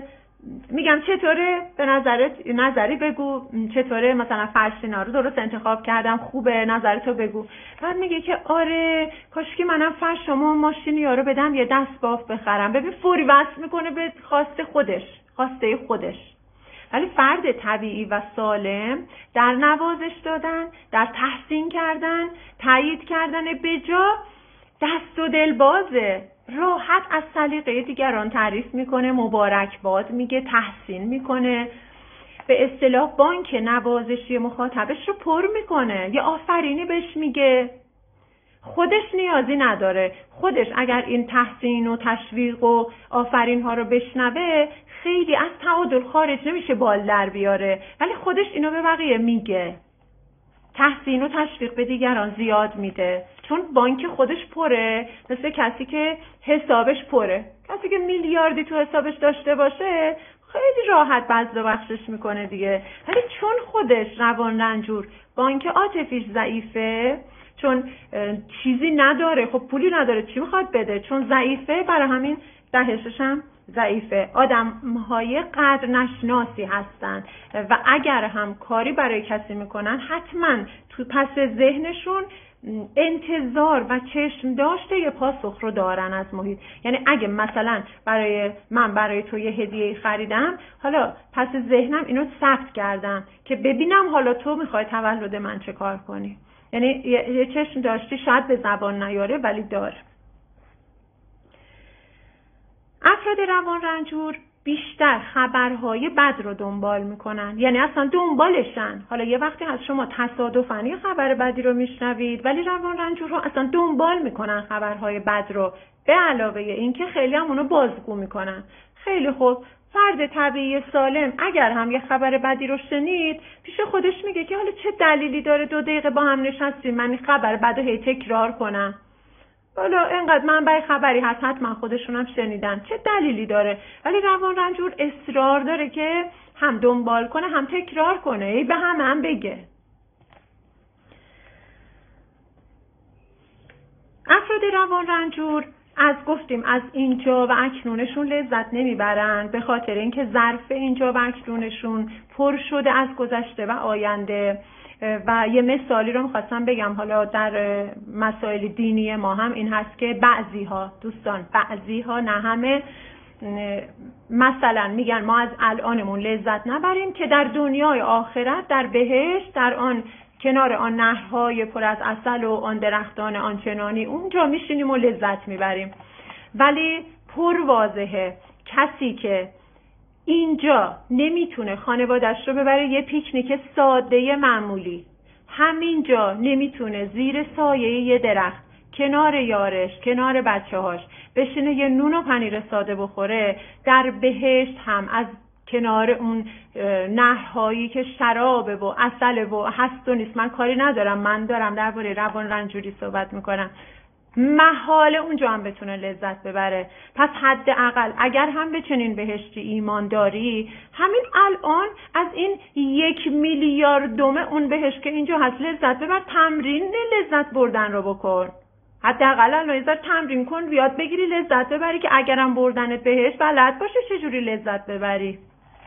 میگم چطوره، به نظرت نظری بگو، چطوره مثلا فرشینا رو درست انتخاب کردم، خوبه، نظرتو بگو. بعد میگه که آره کاشکی منم فرشمو ماشینی یارو بدم یه دست باف بخرم. ببین فوری وصل میکنه به خواسته خودش، خواسته خودش. ولی فرد طبیعی و سالم در نوازش دادن، در تحسین کردن، تایید کردن بجا دست و دل بازه، راحت از سلیقه دیگران تعریف میکنه، مبارک باد میگه، تحسین میکنه، به اصطلاح بانک نوازشی مخاطبش رو پر میکنه، یه آفرینی بهش میگه. خودش نیازی نداره، خودش اگر این تحسین و تشویق و آفرین ها رو بشنوه خیلی از تعادل خارج نمیشه، بال در بیاره، ولی خودش اینو به بقیه میگه، تحسین و تشویق به دیگران زیاد میده، چون بانک خودش پره، مثل کسی که حسابش پره. کسی که میلیاردی تو حسابش داشته باشه خیلی راحت بذل و بخشش میکنه دیگه. ولی چون خودش روان رنجور بانک عاطفیش ضعیفه، چون چیزی نداره، خب پولی نداره، چی میخواد بده؟ چون ضعیفه، برای همین دهشش هم ضعیفه. آدم‌های قدر نشناسی هستن و اگر هم کاری برای کسی میکنن حتما تو پس ذهنشون انتظار و چشم داشته یه پاسخ رو دارن از محیط. یعنی اگه مثلا برای من برای تو یه هدیه خریدم، حالا پس ذهنم اینو ثبت کردم که ببینم حالا تو میخوای تولد من چه کار کنی. یعنی یه چشم داشتی، شاید به زبان نیاره ولی داره. افراد روان رنجور بیشتر خبرهای بد رو دنبال میکنن، یعنی اصلا دنبالشن. حالا یه وقتی از شما تصادفاً یه خبر بدی رو میشنوید، ولی روان رنجورها اصلا دنبال میکنن خبرهای بد رو، به علاوه این که خیلی هم اونو بازگو میکنن. خیلی خوب، فرد طبیعی سالم اگر هم یه خبر بدی رو شنید، پیش خودش میگه که حالا چه دلیلی داره دو دقیقه با هم نشستیم من این خبر بد رو هی تکرار کنم؟ حالا اینقدر منبع خبری هست، حتما خودشونم شنیدن، چه دلیلی داره؟ ولی روان رنجور اصرار داره که هم دنبال کنه هم تکرار کنه، ای به هم هم بگه. افراد روان رنجور از گفتیم از اینجا و اکنونشون لذت نمیبرن، به خاطر اینکه ظرف اینجا و اکنونشون پر شده از گذشته و آینده. و یه مثالی رو میخواستم بگم، حالا در مسائل دینی ما هم این هست که بعضی ها دوستان، بعضی ها نه همه، مثلا میگن ما از الانمون لذت نبریم که در دنیای آخرت در بهشت، در آن کنار آن نهرهای پر از عسل و آن درختان آنچنانی اونجا میشینیم و لذت میبریم. ولی پر واضحه کسی که اینجا نمیتونه خانوادش رو ببره یه پیکنیک ساده معمولی، همینجا نمیتونه زیر سایه یه درخت کنار یارش، کنار بچه هاش بشینه یه نون و پنیر ساده بخوره، در بهشت هم از کنار اون نهرهایی که شرابه و عسل و هست و نیست، من کاری ندارم، من دارم درباره روان رنجوری صحبت میکنم، محال اونجا هم بتونه لذت ببره. پس حداقل اگر هم به چنین بهشتی ایمان داری، همین الان از این یک میلیاردومه اون بهشت که اینجا هست لذت ببر، تمرین لذت بردن رو بکن. حداقل الان یه ذره تمرین کن، یاد بگیری لذت ببری که اگرم بردنت بهشت بلد باشه چجوری لذت ببری.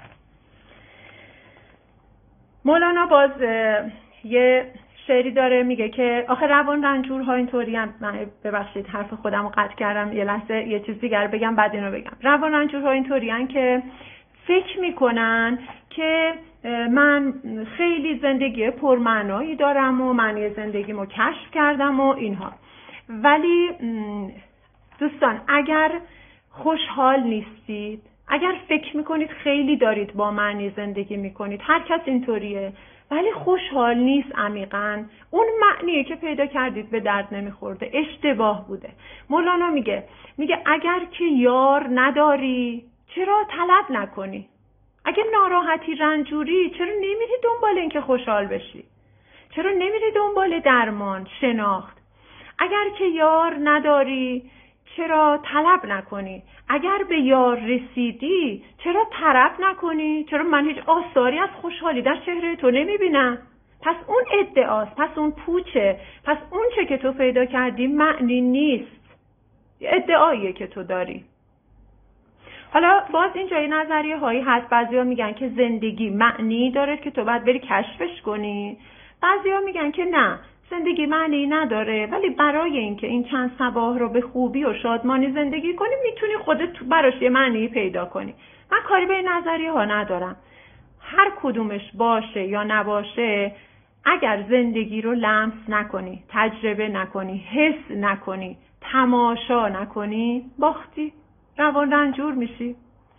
مولانا باز یه شعری داره میگه که آخه روان رنجورها اینطوری هم، من ببخشید حرف خودم رو قطع کردم، یه لحظه یه چیز دیگر بگم بعد اینو بگم. روان رنجورها اینطوری هم که فکر میکنن که من خیلی زندگی پرمعنایی دارم و معنی زندگیمو کشف کردم و اینها. ولی دوستان اگر خوشحال نیستید، اگر فکر میکنید خیلی دارید با معنی زندگی میکنید، هر کس اینطوریه، ولی خوشحال نیست عمیقاً، اون معنیه که پیدا کردید به درد نمیخورده، اشتباه بوده. مولانا میگه میگه اگر که یار نداری چرا طلب نکنی؟ اگه ناراحتی رنجوری چرا نمیری دنبال این که خوشحال بشی؟ چرا نمیری دنبال درمان، شناخت؟ اگر که یار نداری چرا طلب نکنی؟ اگر به یار رسیدی چرا طرب نکنی؟ چرا من هیچ آثاری از خوشحالی در چهره تو نمیبینم؟ پس اون ادعاست، پس اون پوچه، پس اون چه که تو پیدا کردی معنی نیست، ادعاییه که تو داری. حالا باز اینجا یه نظریه هایی هست، بعضیا میگن که زندگی معنی داره که تو باید بری کشفش کنی، بعضیا میگن که نه، زندگی معنی نداره، ولی برای اینکه این چند صباح رو به خوبی و شادمانی زندگی کنی میتونی خودت براش یه معنی پیدا کنی. من کاری به این نظریه ها ندارم، هر کدومش باشه یا نباشه، اگر زندگی رو لمس نکنی، تجربه نکنی، حس نکنی، تماشا نکنی، باختی، روان رنجور میشی.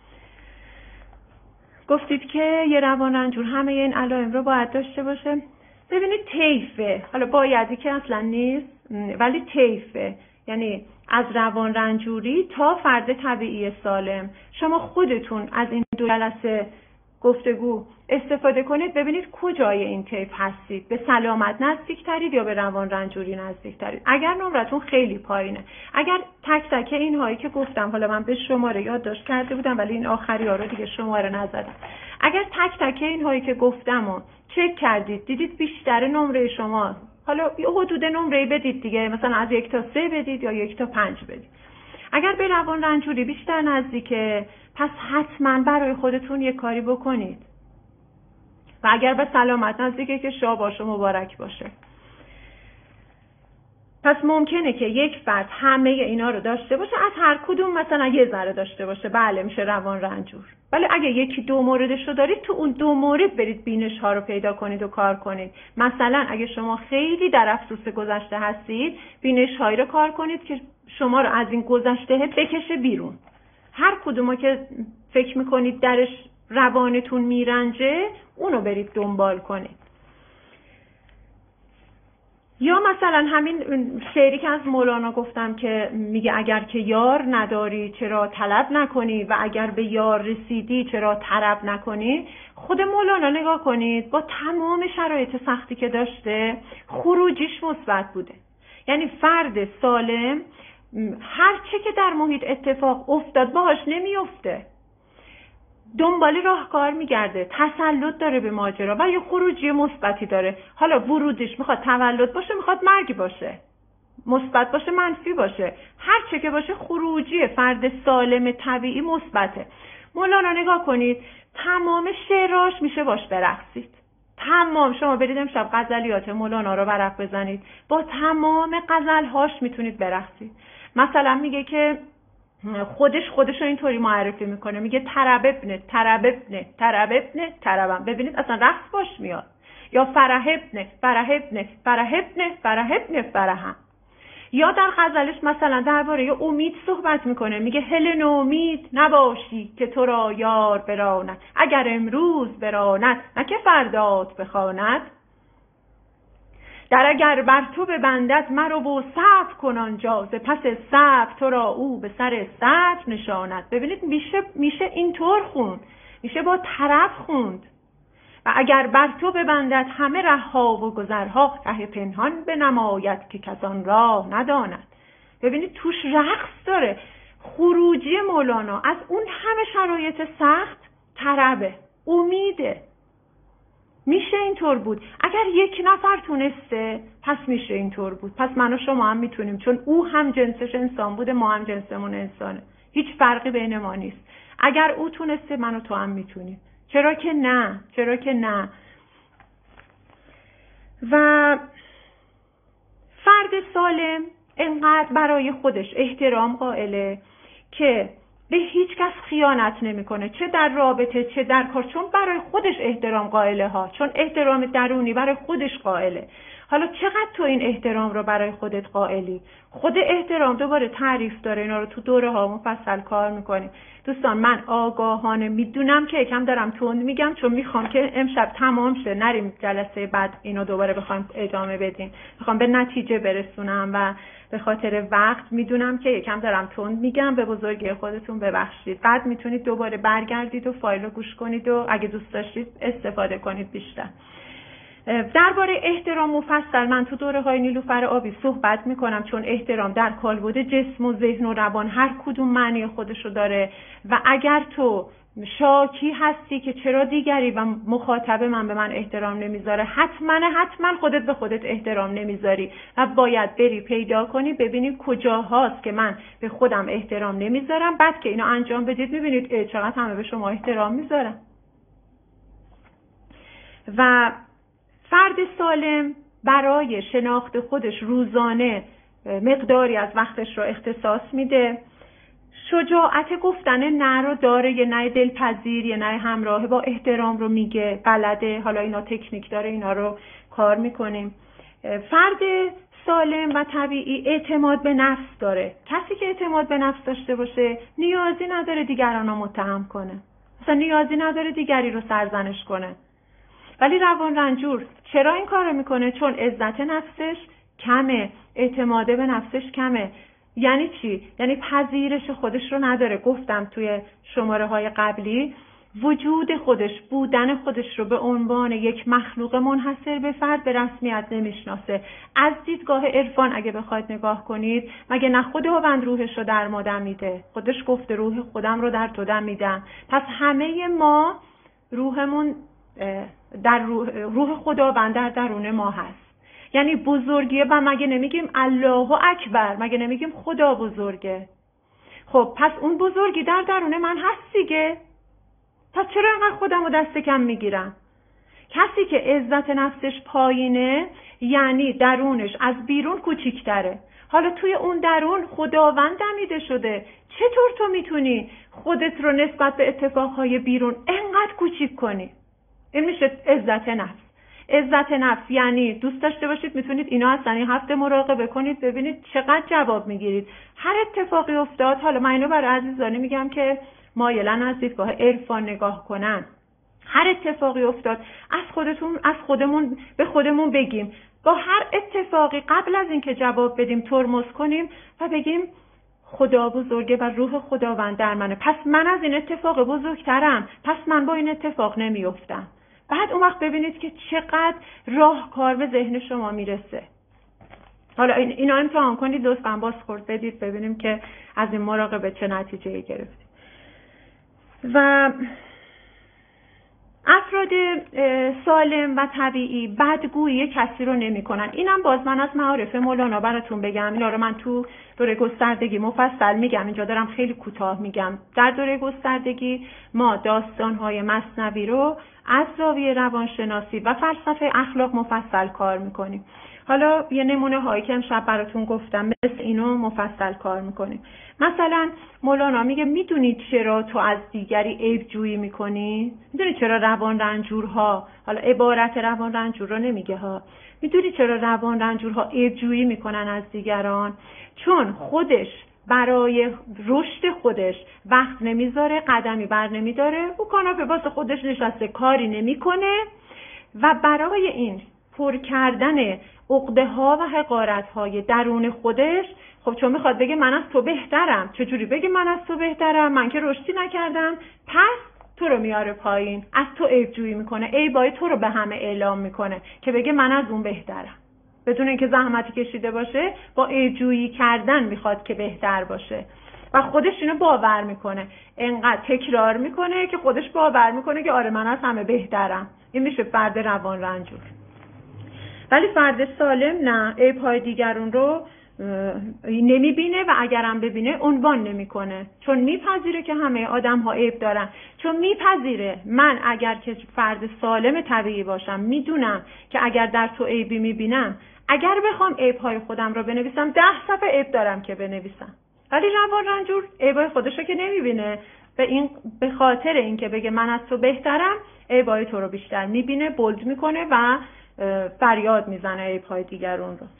گفتید که یه روان رنجور همه این علائم رو باید داشته باشه. ببینید طیفه، حالا بایدی که اصلا نیست، ولی طیفه، یعنی از روان رنجوری تا فرد طبیعی سالم. شما خودتون از این دو جلسه گفتگو استفاده کنید، ببینید کجای این طیف هستید، به سلامت نزدیک ترید یا به روان رنجوری نزدیک ترید. اگر نمرتون خیلی پایینه، اگر تک تک این هایی که گفتم، حالا من به شماره یادداشت کرده بودم ولی این آخری ها رو دیگه شماره نزدم، اگر تک تک این هایی که گفتم و چک کردید دیدید بیشتر نمره شما، حالا یه حدود نمره بدید دیگه، مثلا از یک تا سه بدید یا یک تا پنج بدید. اگر به روان رنجوری بیشتر نزدیکه، پس حتما برای خودتون یه کاری بکنید. و اگر به سلامت نزدیکه که شاباش و مبارک باشه. پس ممکنه که یک فرد همه اینا رو داشته باشه، از هر کدوم مثلا یه ذره داشته باشه، بله میشه روان رنجور. ولی اگه یکی دو موردش رو دارید، تو اون دو مورد برید بینش ها رو پیدا کنید و کار کنید. مثلا اگه شما خیلی در افسوس گذشته هستید، بینش هایی رو کار کنید که شما رو از این گذشته بکشه بیرون. هر کدومو که فکر میکنید درش روانتون میرنجه، اونو برید دنبال کنید. یا مثلا همین شعری که از مولانا گفتم که میگه اگر که یار نداری چرا طلب نکنی و اگر به یار رسیدی چرا طرب نکنی. خود مولانا نگاه کنید، با تمام شرایط سختی که داشته خروجیش مثبت بوده. یعنی فرد سالم هر چه که در محیط اتفاق افتاد باهاش نمیفته، دنبال راهکار میگرده، تسلط داره به ماجرا و یه خروجی مثبتی داره. حالا ورودش میخواد تولد باشه، میخواد مرگ باشه، مثبت باشه منفی باشه، هر چه که باشه خروجی فرد سالم طبیعی مثبته. مولانا نگاه کنید، تمام شعراش میشه باش برقصید. تمام، شما برید امشب غزلیات مولانا رو ورق بزنید، با تمام غزلهاش میتونید برقصید. مثلا میگه که خودش خودش رو اینطوری معرفی میکنه، میگه طرب ابن طرب ابن طرب ابن طربم. ببینید اصلا رقص باش میاد. یا فرح ابن فرح ابن فرح ابن فرح ابن فرحم. یا در غزلش مثلا درباره امید صحبت میکنه، میگه هل نومید نباشی که تو را یار براند، اگر امروز براند نه که فردات بخواند. در اگر بر تو ببندد مرو و صبر کن آنجا، ز پس صبر تو را او به سر صبر نشاند. ببینید میشه میشه اینطور خوند، میشه با طرف خوند. و اگر بر تو ببندد همه رهها و گذرها، ره پنهان بنماید که کسان راه نداند. ببینید توش رقص داره. خروجی مولانا از اون همه شرایط سخت طربه، امیده. میشه اینطور بود. اگر یک نفر تونسته، پس میشه اینطور بود. پس من و شما هم میتونیم، چون او هم جنسش انسان بوده، ما هم جنسمون انسانه. هیچ فرقی بین ما نیست. اگر او تونسته، من و تو هم میتونیم. چرا که نه؟ چرا که نه؟ و فرد سالم انقدر برای خودش احترام قائله که به هیچ کس خیانت نمیکنه، چه در رابطه چه در کار، چون برای خودش احترام قائله ها، چون احترام درونی برای خودش قائله. حالا چقدر تو این احترام رو برای خودت قائلی؟ خود احترام دوباره تعریف داره، اینا رو تو دوره ها مفصل کار میکنیم. دوستان من آگاهانه میدونم که یکم دارم تند میگم، چون میخوام که امشب تمام شه، نریم جلسه بعد اینو دوباره بخوام ادامه بدیم، میخوام به نتیجه برسونم و به خاطر وقت میدونم که یکم دارم تند میگم، به بزرگی خودتون ببخشید. بعد میتونید دوباره برگردید و فایل رو گوش کنید و اگه دوست داشتید استفاده کنید بیشتر. درباره احترام مفصل من تو دوره های نیلوفر آبی صحبت میکنم، چون احترام در کالبد جسم و ذهن و روان هر کدوم معنی خودشو داره و اگر تو شاکی هستی که چرا دیگری و مخاطب من به من احترام نمیذاره، حتما حتما خودت به خودت احترام نمیذاری و باید بری پیدا کنی ببینی کجاهاست که من به خودم احترام نمیذارم. بعد که اینو انجام بدید میبینید چقدر همه به شما احترام میذارن. و فرد سالم برای شناخت خودش روزانه مقداری از وقتش رو اختصاص میده. شجاعت گفتن نه رو داره، یه نه دلپذیر، یه نه همراه با احترام رو میگه، بلده. حالا اینا تکنیک داره، اینا رو کار میکنیم. فرد سالم و طبیعی اعتماد به نفس داره. کسی که اعتماد به نفس داشته باشه نیازی نداره دیگران رو متهم کنه، مثلا نیازی نداره دیگری رو سرزنش کنه. ولی روان رنجور چرا این کارو میکنه؟ چون عزت نفسش کمه، اعتماد به نفسش کمه. یعنی چی؟ یعنی پذیرش خودش رو نداره. گفتم توی شماره های قبلی وجود خودش، بودن خودش رو به عنوان یک مخلوق منحصر به فرد به رسمیت نمیشناسه. از دیدگاه عرفان اگه بخواید نگاه کنید، مگه نه خداوند روحش رو در ما دمیده؟ خودش گفته روح خودم رو در تو دم میدم. پس همه ما روحمون در روح, روح خداوند در درون ما هست. یعنی بزرگیه و مگه نمیگیم الله اکبر؟ مگه نمیگیم خدا بزرگه؟ خب پس اون بزرگی در درون من هست دیگه. پس چرا اینقدر خودم رو دست کم میگیرم؟ کسی که عزت نفسش پایینه یعنی درونش از بیرون کوچیک‌تره. حالا توی اون درون خداوند دمیده شده. چطور تو میتونی خودت رو نسبت به اتفاقهای بیرون انقدر کوچیک کنی؟ این میشه عزت نفس. عزت نفس یعنی دوست داشته باشید میتونید اینا هستن این هفته مراقبه کنید ببینید چقدر جواب میگیرید. هر اتفاقی افتاد، حالا من اینو برای عزیزانی میگم که مایلن از دیدگاه عرفان نگاه کنن، هر اتفاقی افتاد از خودتون از خودمون به خودمون بگیم، با هر اتفاقی قبل از اینکه جواب بدیم ترمز کنیم و بگیم خدا بزرگه و روح خداوند در منه، پس من از این اتفاق بزرگترم، پس من با این اتفاق نمیافتم. بعد اون وقت ببینید که چقدر راهکار به ذهن شما میرسه. حالا این اینا امتحان کنید، لطفاً بازخورد بدید ببینیم که از این مراقبه چه نتیجه‌ای گرفتید. و افراد سالم و طبیعی بدگویی کسی رو نمی کنن. اینم باز من از معارف مولانا براتون بگم. اینا رو من تو دوره گستردگی مفصل میگم، اینجا دارم خیلی کوتاه میگم. در دوره گستردگی ما داستان‌های مثنوی رو از زاویه روانشناسی و فلسفه اخلاق مفصل کار میکنیم. حالا یه نمونه هایی که امشب براتون گفتم مثل اینو مفصل کار میکنیم. مثلا مولانا میگه میدونی چرا تو از دیگری عیب جویی میکنی؟ میدونی چرا روان رنجورها، حالا عبارت روان رنجور رو نمیگه ها، میدونی چرا روان رنجورها عیب جویی میکنن از دیگران؟ چون خودش برای رشد خودش وقت نمیذاره، قدمی بر نمیداره، او کاناپه واسه خودش نشسته کاری نمیکنه و برای این پر کردن عقده ها و حقارت های درون خودش، خب چون میخواد بگه من از تو بهترم، چجوری بگه من از تو بهترم؟ من که رشدی نکردم، پس تو رو میاره پایین، از تو عیب جویی میکنه، عیبای تو رو به همه اعلام میکنه که بگه من از اون بهترم، بدون اینکه زحمتی کشیده باشه، با عیب جویی کردن میخواد که بهتر باشه و خودش اینو باور میکنه، انقدر تکرار میکنه که خودش باور میکنه که آره من از همه بهترم. این میشه فرد روان رنجور. ولی فرد سالم نه، عیب‌های دیگرون رو نمیبینه و اگرم ببینه عنوان نمیکنه، چون میپذیره که همه آدم‌ها عیب دارن، چون میپذیره من اگر که فرد سالم طبیعی باشم میدونم که اگر در تو عیبی میبینم، اگر بخوام عیب‌های خودم رو بنویسم ده صفحه عیب دارم که بنویسم. ولی روان رنجور عیب‌های خودش رو که نمیبینه، به این به خاطر اینکه بگه من از تو بهترم، عیب‌های تو رو بیشتر میبینه، بولد میکنه و فریاد میزنه عیب‌های دیگرون رو.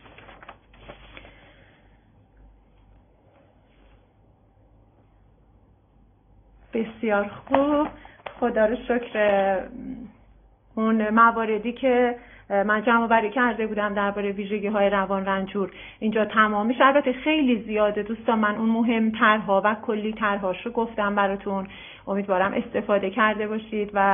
بسیار خوب، خدا رو شکر. اون مواردی که من جمع آوری کرده بودم درباره ویژگی‌های روان رنجور اینجا تمامیش، البته خیلی زیاده دوستان، من اون مهم‌ترها و کلی ترهاش رو گفتم براتون، امیدوارم استفاده کرده باشید و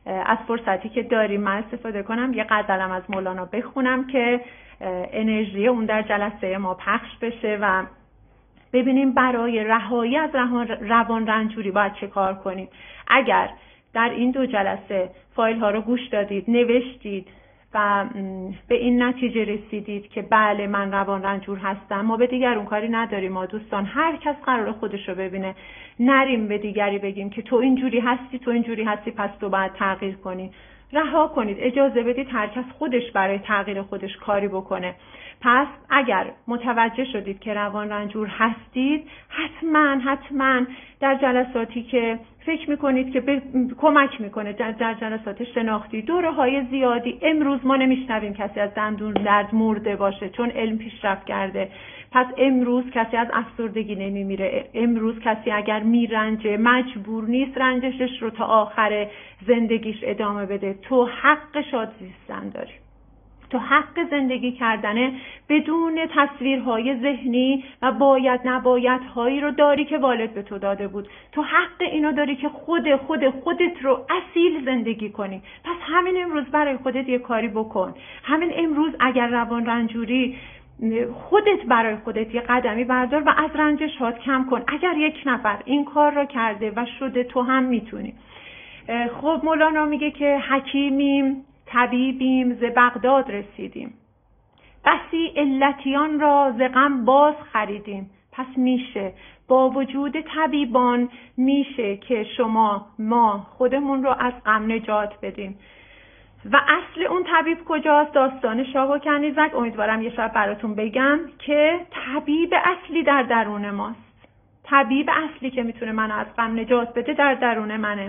از فرصتی که داریم من استفاده کنم، یه غزلم از مولانا بخونم که انرژی اون در جلسه ما پخش بشه و ببینیم برای رهایی از روان رنجوری باید چه کار کنیم. اگر در این دو جلسه فایل ها رو گوش دادید، نوشتید و به این نتیجه رسیدید که بله من روان رنجور هستم، ما به دیگرون کاری نداریم. ما دوستان هر کس قرار خودش رو ببینه، نریم به دیگری بگیم که تو اینجوری هستی تو اینجوری هستی پس تو باید تغییر کنی. رها کنید، اجازه بدید هر کس خودش برای تغییر خودش کاری بکنه. پس اگر متوجه شدید که روان رنجور هستید، حتما حتما در جلساتی که فکر میکنید که ب... کمک میکنه، در جلسات شناختی دوره های زیادی، امروز ما نمیشنویم کسی از دندون درد مرده باشه چون علم پیشرفت کرده. پس امروز کسی از افسردگی نمیمیره. امروز کسی اگر میرنجه مجبور نیست رنجشش رو تا آخر زندگیش ادامه بده. تو حق شاد زیستن داری، تو حق زندگی کردنه بدون تصویرهای ذهنی و باید نباید هایی رو داری که والد به تو داده بود. تو حق اینو داری که خود خود خودت رو اصیل زندگی کنی. پس همین امروز برای خودت یه کاری بکن. همین امروز اگر روان رنجوری، خودت برای خودت یه قدمی بردار و از رنجش هات کم کن. اگر یک نفر این کار رو کرده و شده تو هم میتونی. خب مولانا میگه که حکیمیم طبیبیم ز بغداد رسیدیم، بسی علتیان را ز غم باز خریدیم. پس میشه با وجود طبیبان میشه که شما ما خودمون رو از غم نجات بدیم. و اصل اون طبیب کجاست؟ داستان شاه و کنیزک. امیدوارم یه شب براتون بگم که طبیب اصلی در درون ماست. طبیب اصلی که میتونه منو از غم نجات بده در درون منه.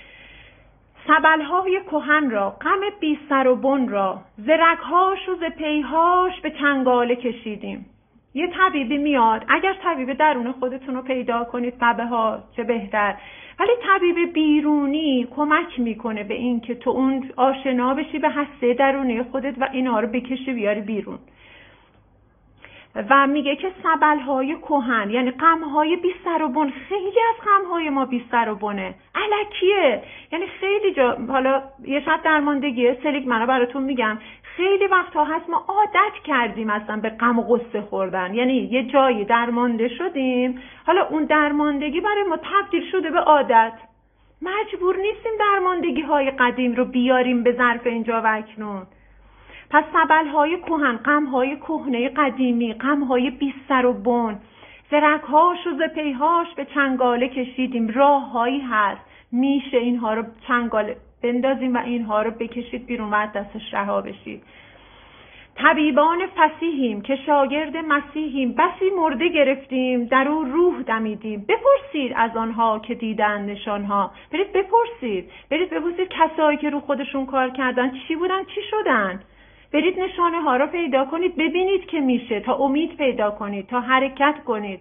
سبلهای کهن را، غم بی سر و بن را، ز رگ‌هاش و ز پیهاش به چنگاله کشیدیم. یه طبیبی میاد، اگر طبیب درون خودتون رو پیدا کنید فبه ها چه بهتر، ولی طبیب بیرونی کمک میکنه به این که تو اون آشنا بشی به هسته درونی خودت و اینا رو بکشی بیاری بیرون. و میگه که سبلهای کهن یعنی غمهای بی سر و بن. خیلی از غمهای ما بی سر و بنه، الکیه. یعنی خیلی جا، حالا یه شب درماندگیه سلیک منو براتون میگم، خیلی وقتها هست ما عادت کردیم اصلا به غم و غصه خوردن. یعنی یه جایی درمانده شدیم، حالا اون درماندگی برای ما تبدیل شده به عادت. مجبور نیستیم درماندگی های قدیم رو بیاریم به ظرف اینجا و اکنون. پس سبلهای کهن، غمهای کهنه قدیمی، غمهای بی سر و بن، ز رگ‌هاش و ز پیهاش به چنگاله کشیدیم. راههایی هست میشه اینها رو چنگاله بندازیم و اینها رو بکشید بیرون و از دستش رها بشید. طبیبان فصیحیم که شاگرد مسیحیم، بسی مرده گرفتیم در او روح دمیدیم. بپرسید از آنها که دیدن نشانها. برید بپرسید، برید بپرسید کسایی که رو خودشون کار کردن چی بودن چی شدن. برید نشانه ها رو پیدا کنید، ببینید که میشه، تا امید پیدا کنید، تا حرکت کنید.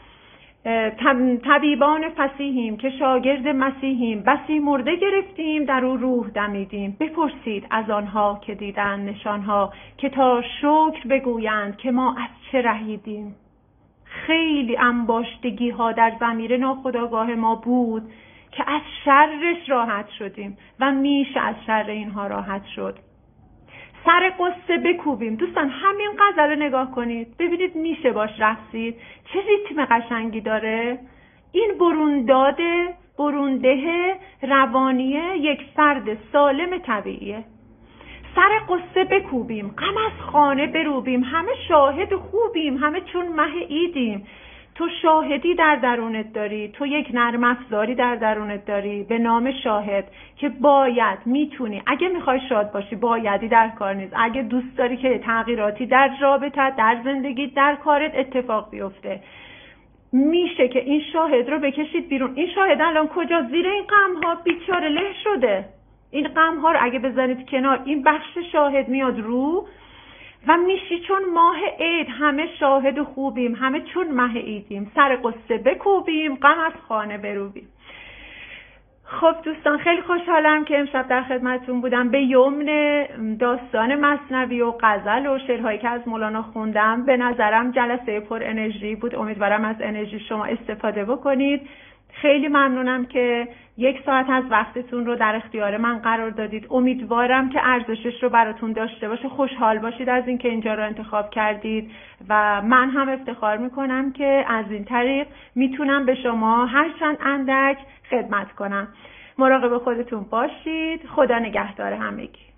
طبیبان فصیحیم که شاگرد مسیحیم، بسی مرده گرفتیم در او روح دمیدیم. بپرسید از آنها که دیدن نشانها، که تا شکر بگویند که ما از چه رهیدیم. خیلی انباشتگی ها در ضمیر ناخودآگاه ما بود که از شرش راحت شدیم و میشه از شر اینها راحت شد. سر قصه بکوبیم. دوستان همین غزل رو نگاه کنید ببینید میشه باش رقصید. چه ریتم قشنگی داره. این برونداد برونده روانیه یک فرد سالم طبیعیه. سر قصه بکوبیم، غم از خانه بروبیم، همه شاهد خوبیم، همه چون مه عیدیم. تو شاهدی در درونت داری، تو یک نرم افزاری در درونت داری به نام شاهد که باید میتونی، اگه میخوای شاد باشی بایدی در کار نیست، اگه دوست داری که تغییراتی در رابطه در زندگی در کارت اتفاق بیفته، میشه که این شاهد رو بکشید بیرون. این شاهد الان کجا؟ زیر این غم ها بیچاره له شده. این غم ها رو اگه بزنید کنار، این بخش شاهد میاد رو و میشی چون ماه عید، همه شاهد خوبیم، همه چون ماه عیدیم. سر قصه بکوبیم، غم از خانه بروبیم. خب دوستان خیلی خوشحالم که امشب در خدمتتون بودم. به یمن داستان مثنوی و غزل و شعرهایی که از مولانا خوندم به نظرم جلسه پر انرژی بود. امیدوارم از انرژی شما استفاده بکنید. خیلی ممنونم که یک ساعت از وقتتون رو در اختیار من قرار دادید. امیدوارم که ارزشش رو براتون داشته باشه. خوشحال باشید از اینکه اینجا رو انتخاب کردید و من هم افتخار میکنم که از این طریق میتونم به شما هر چند اندک خدمت کنم. مراقب خودتون باشید. خدا نگهدار همگی.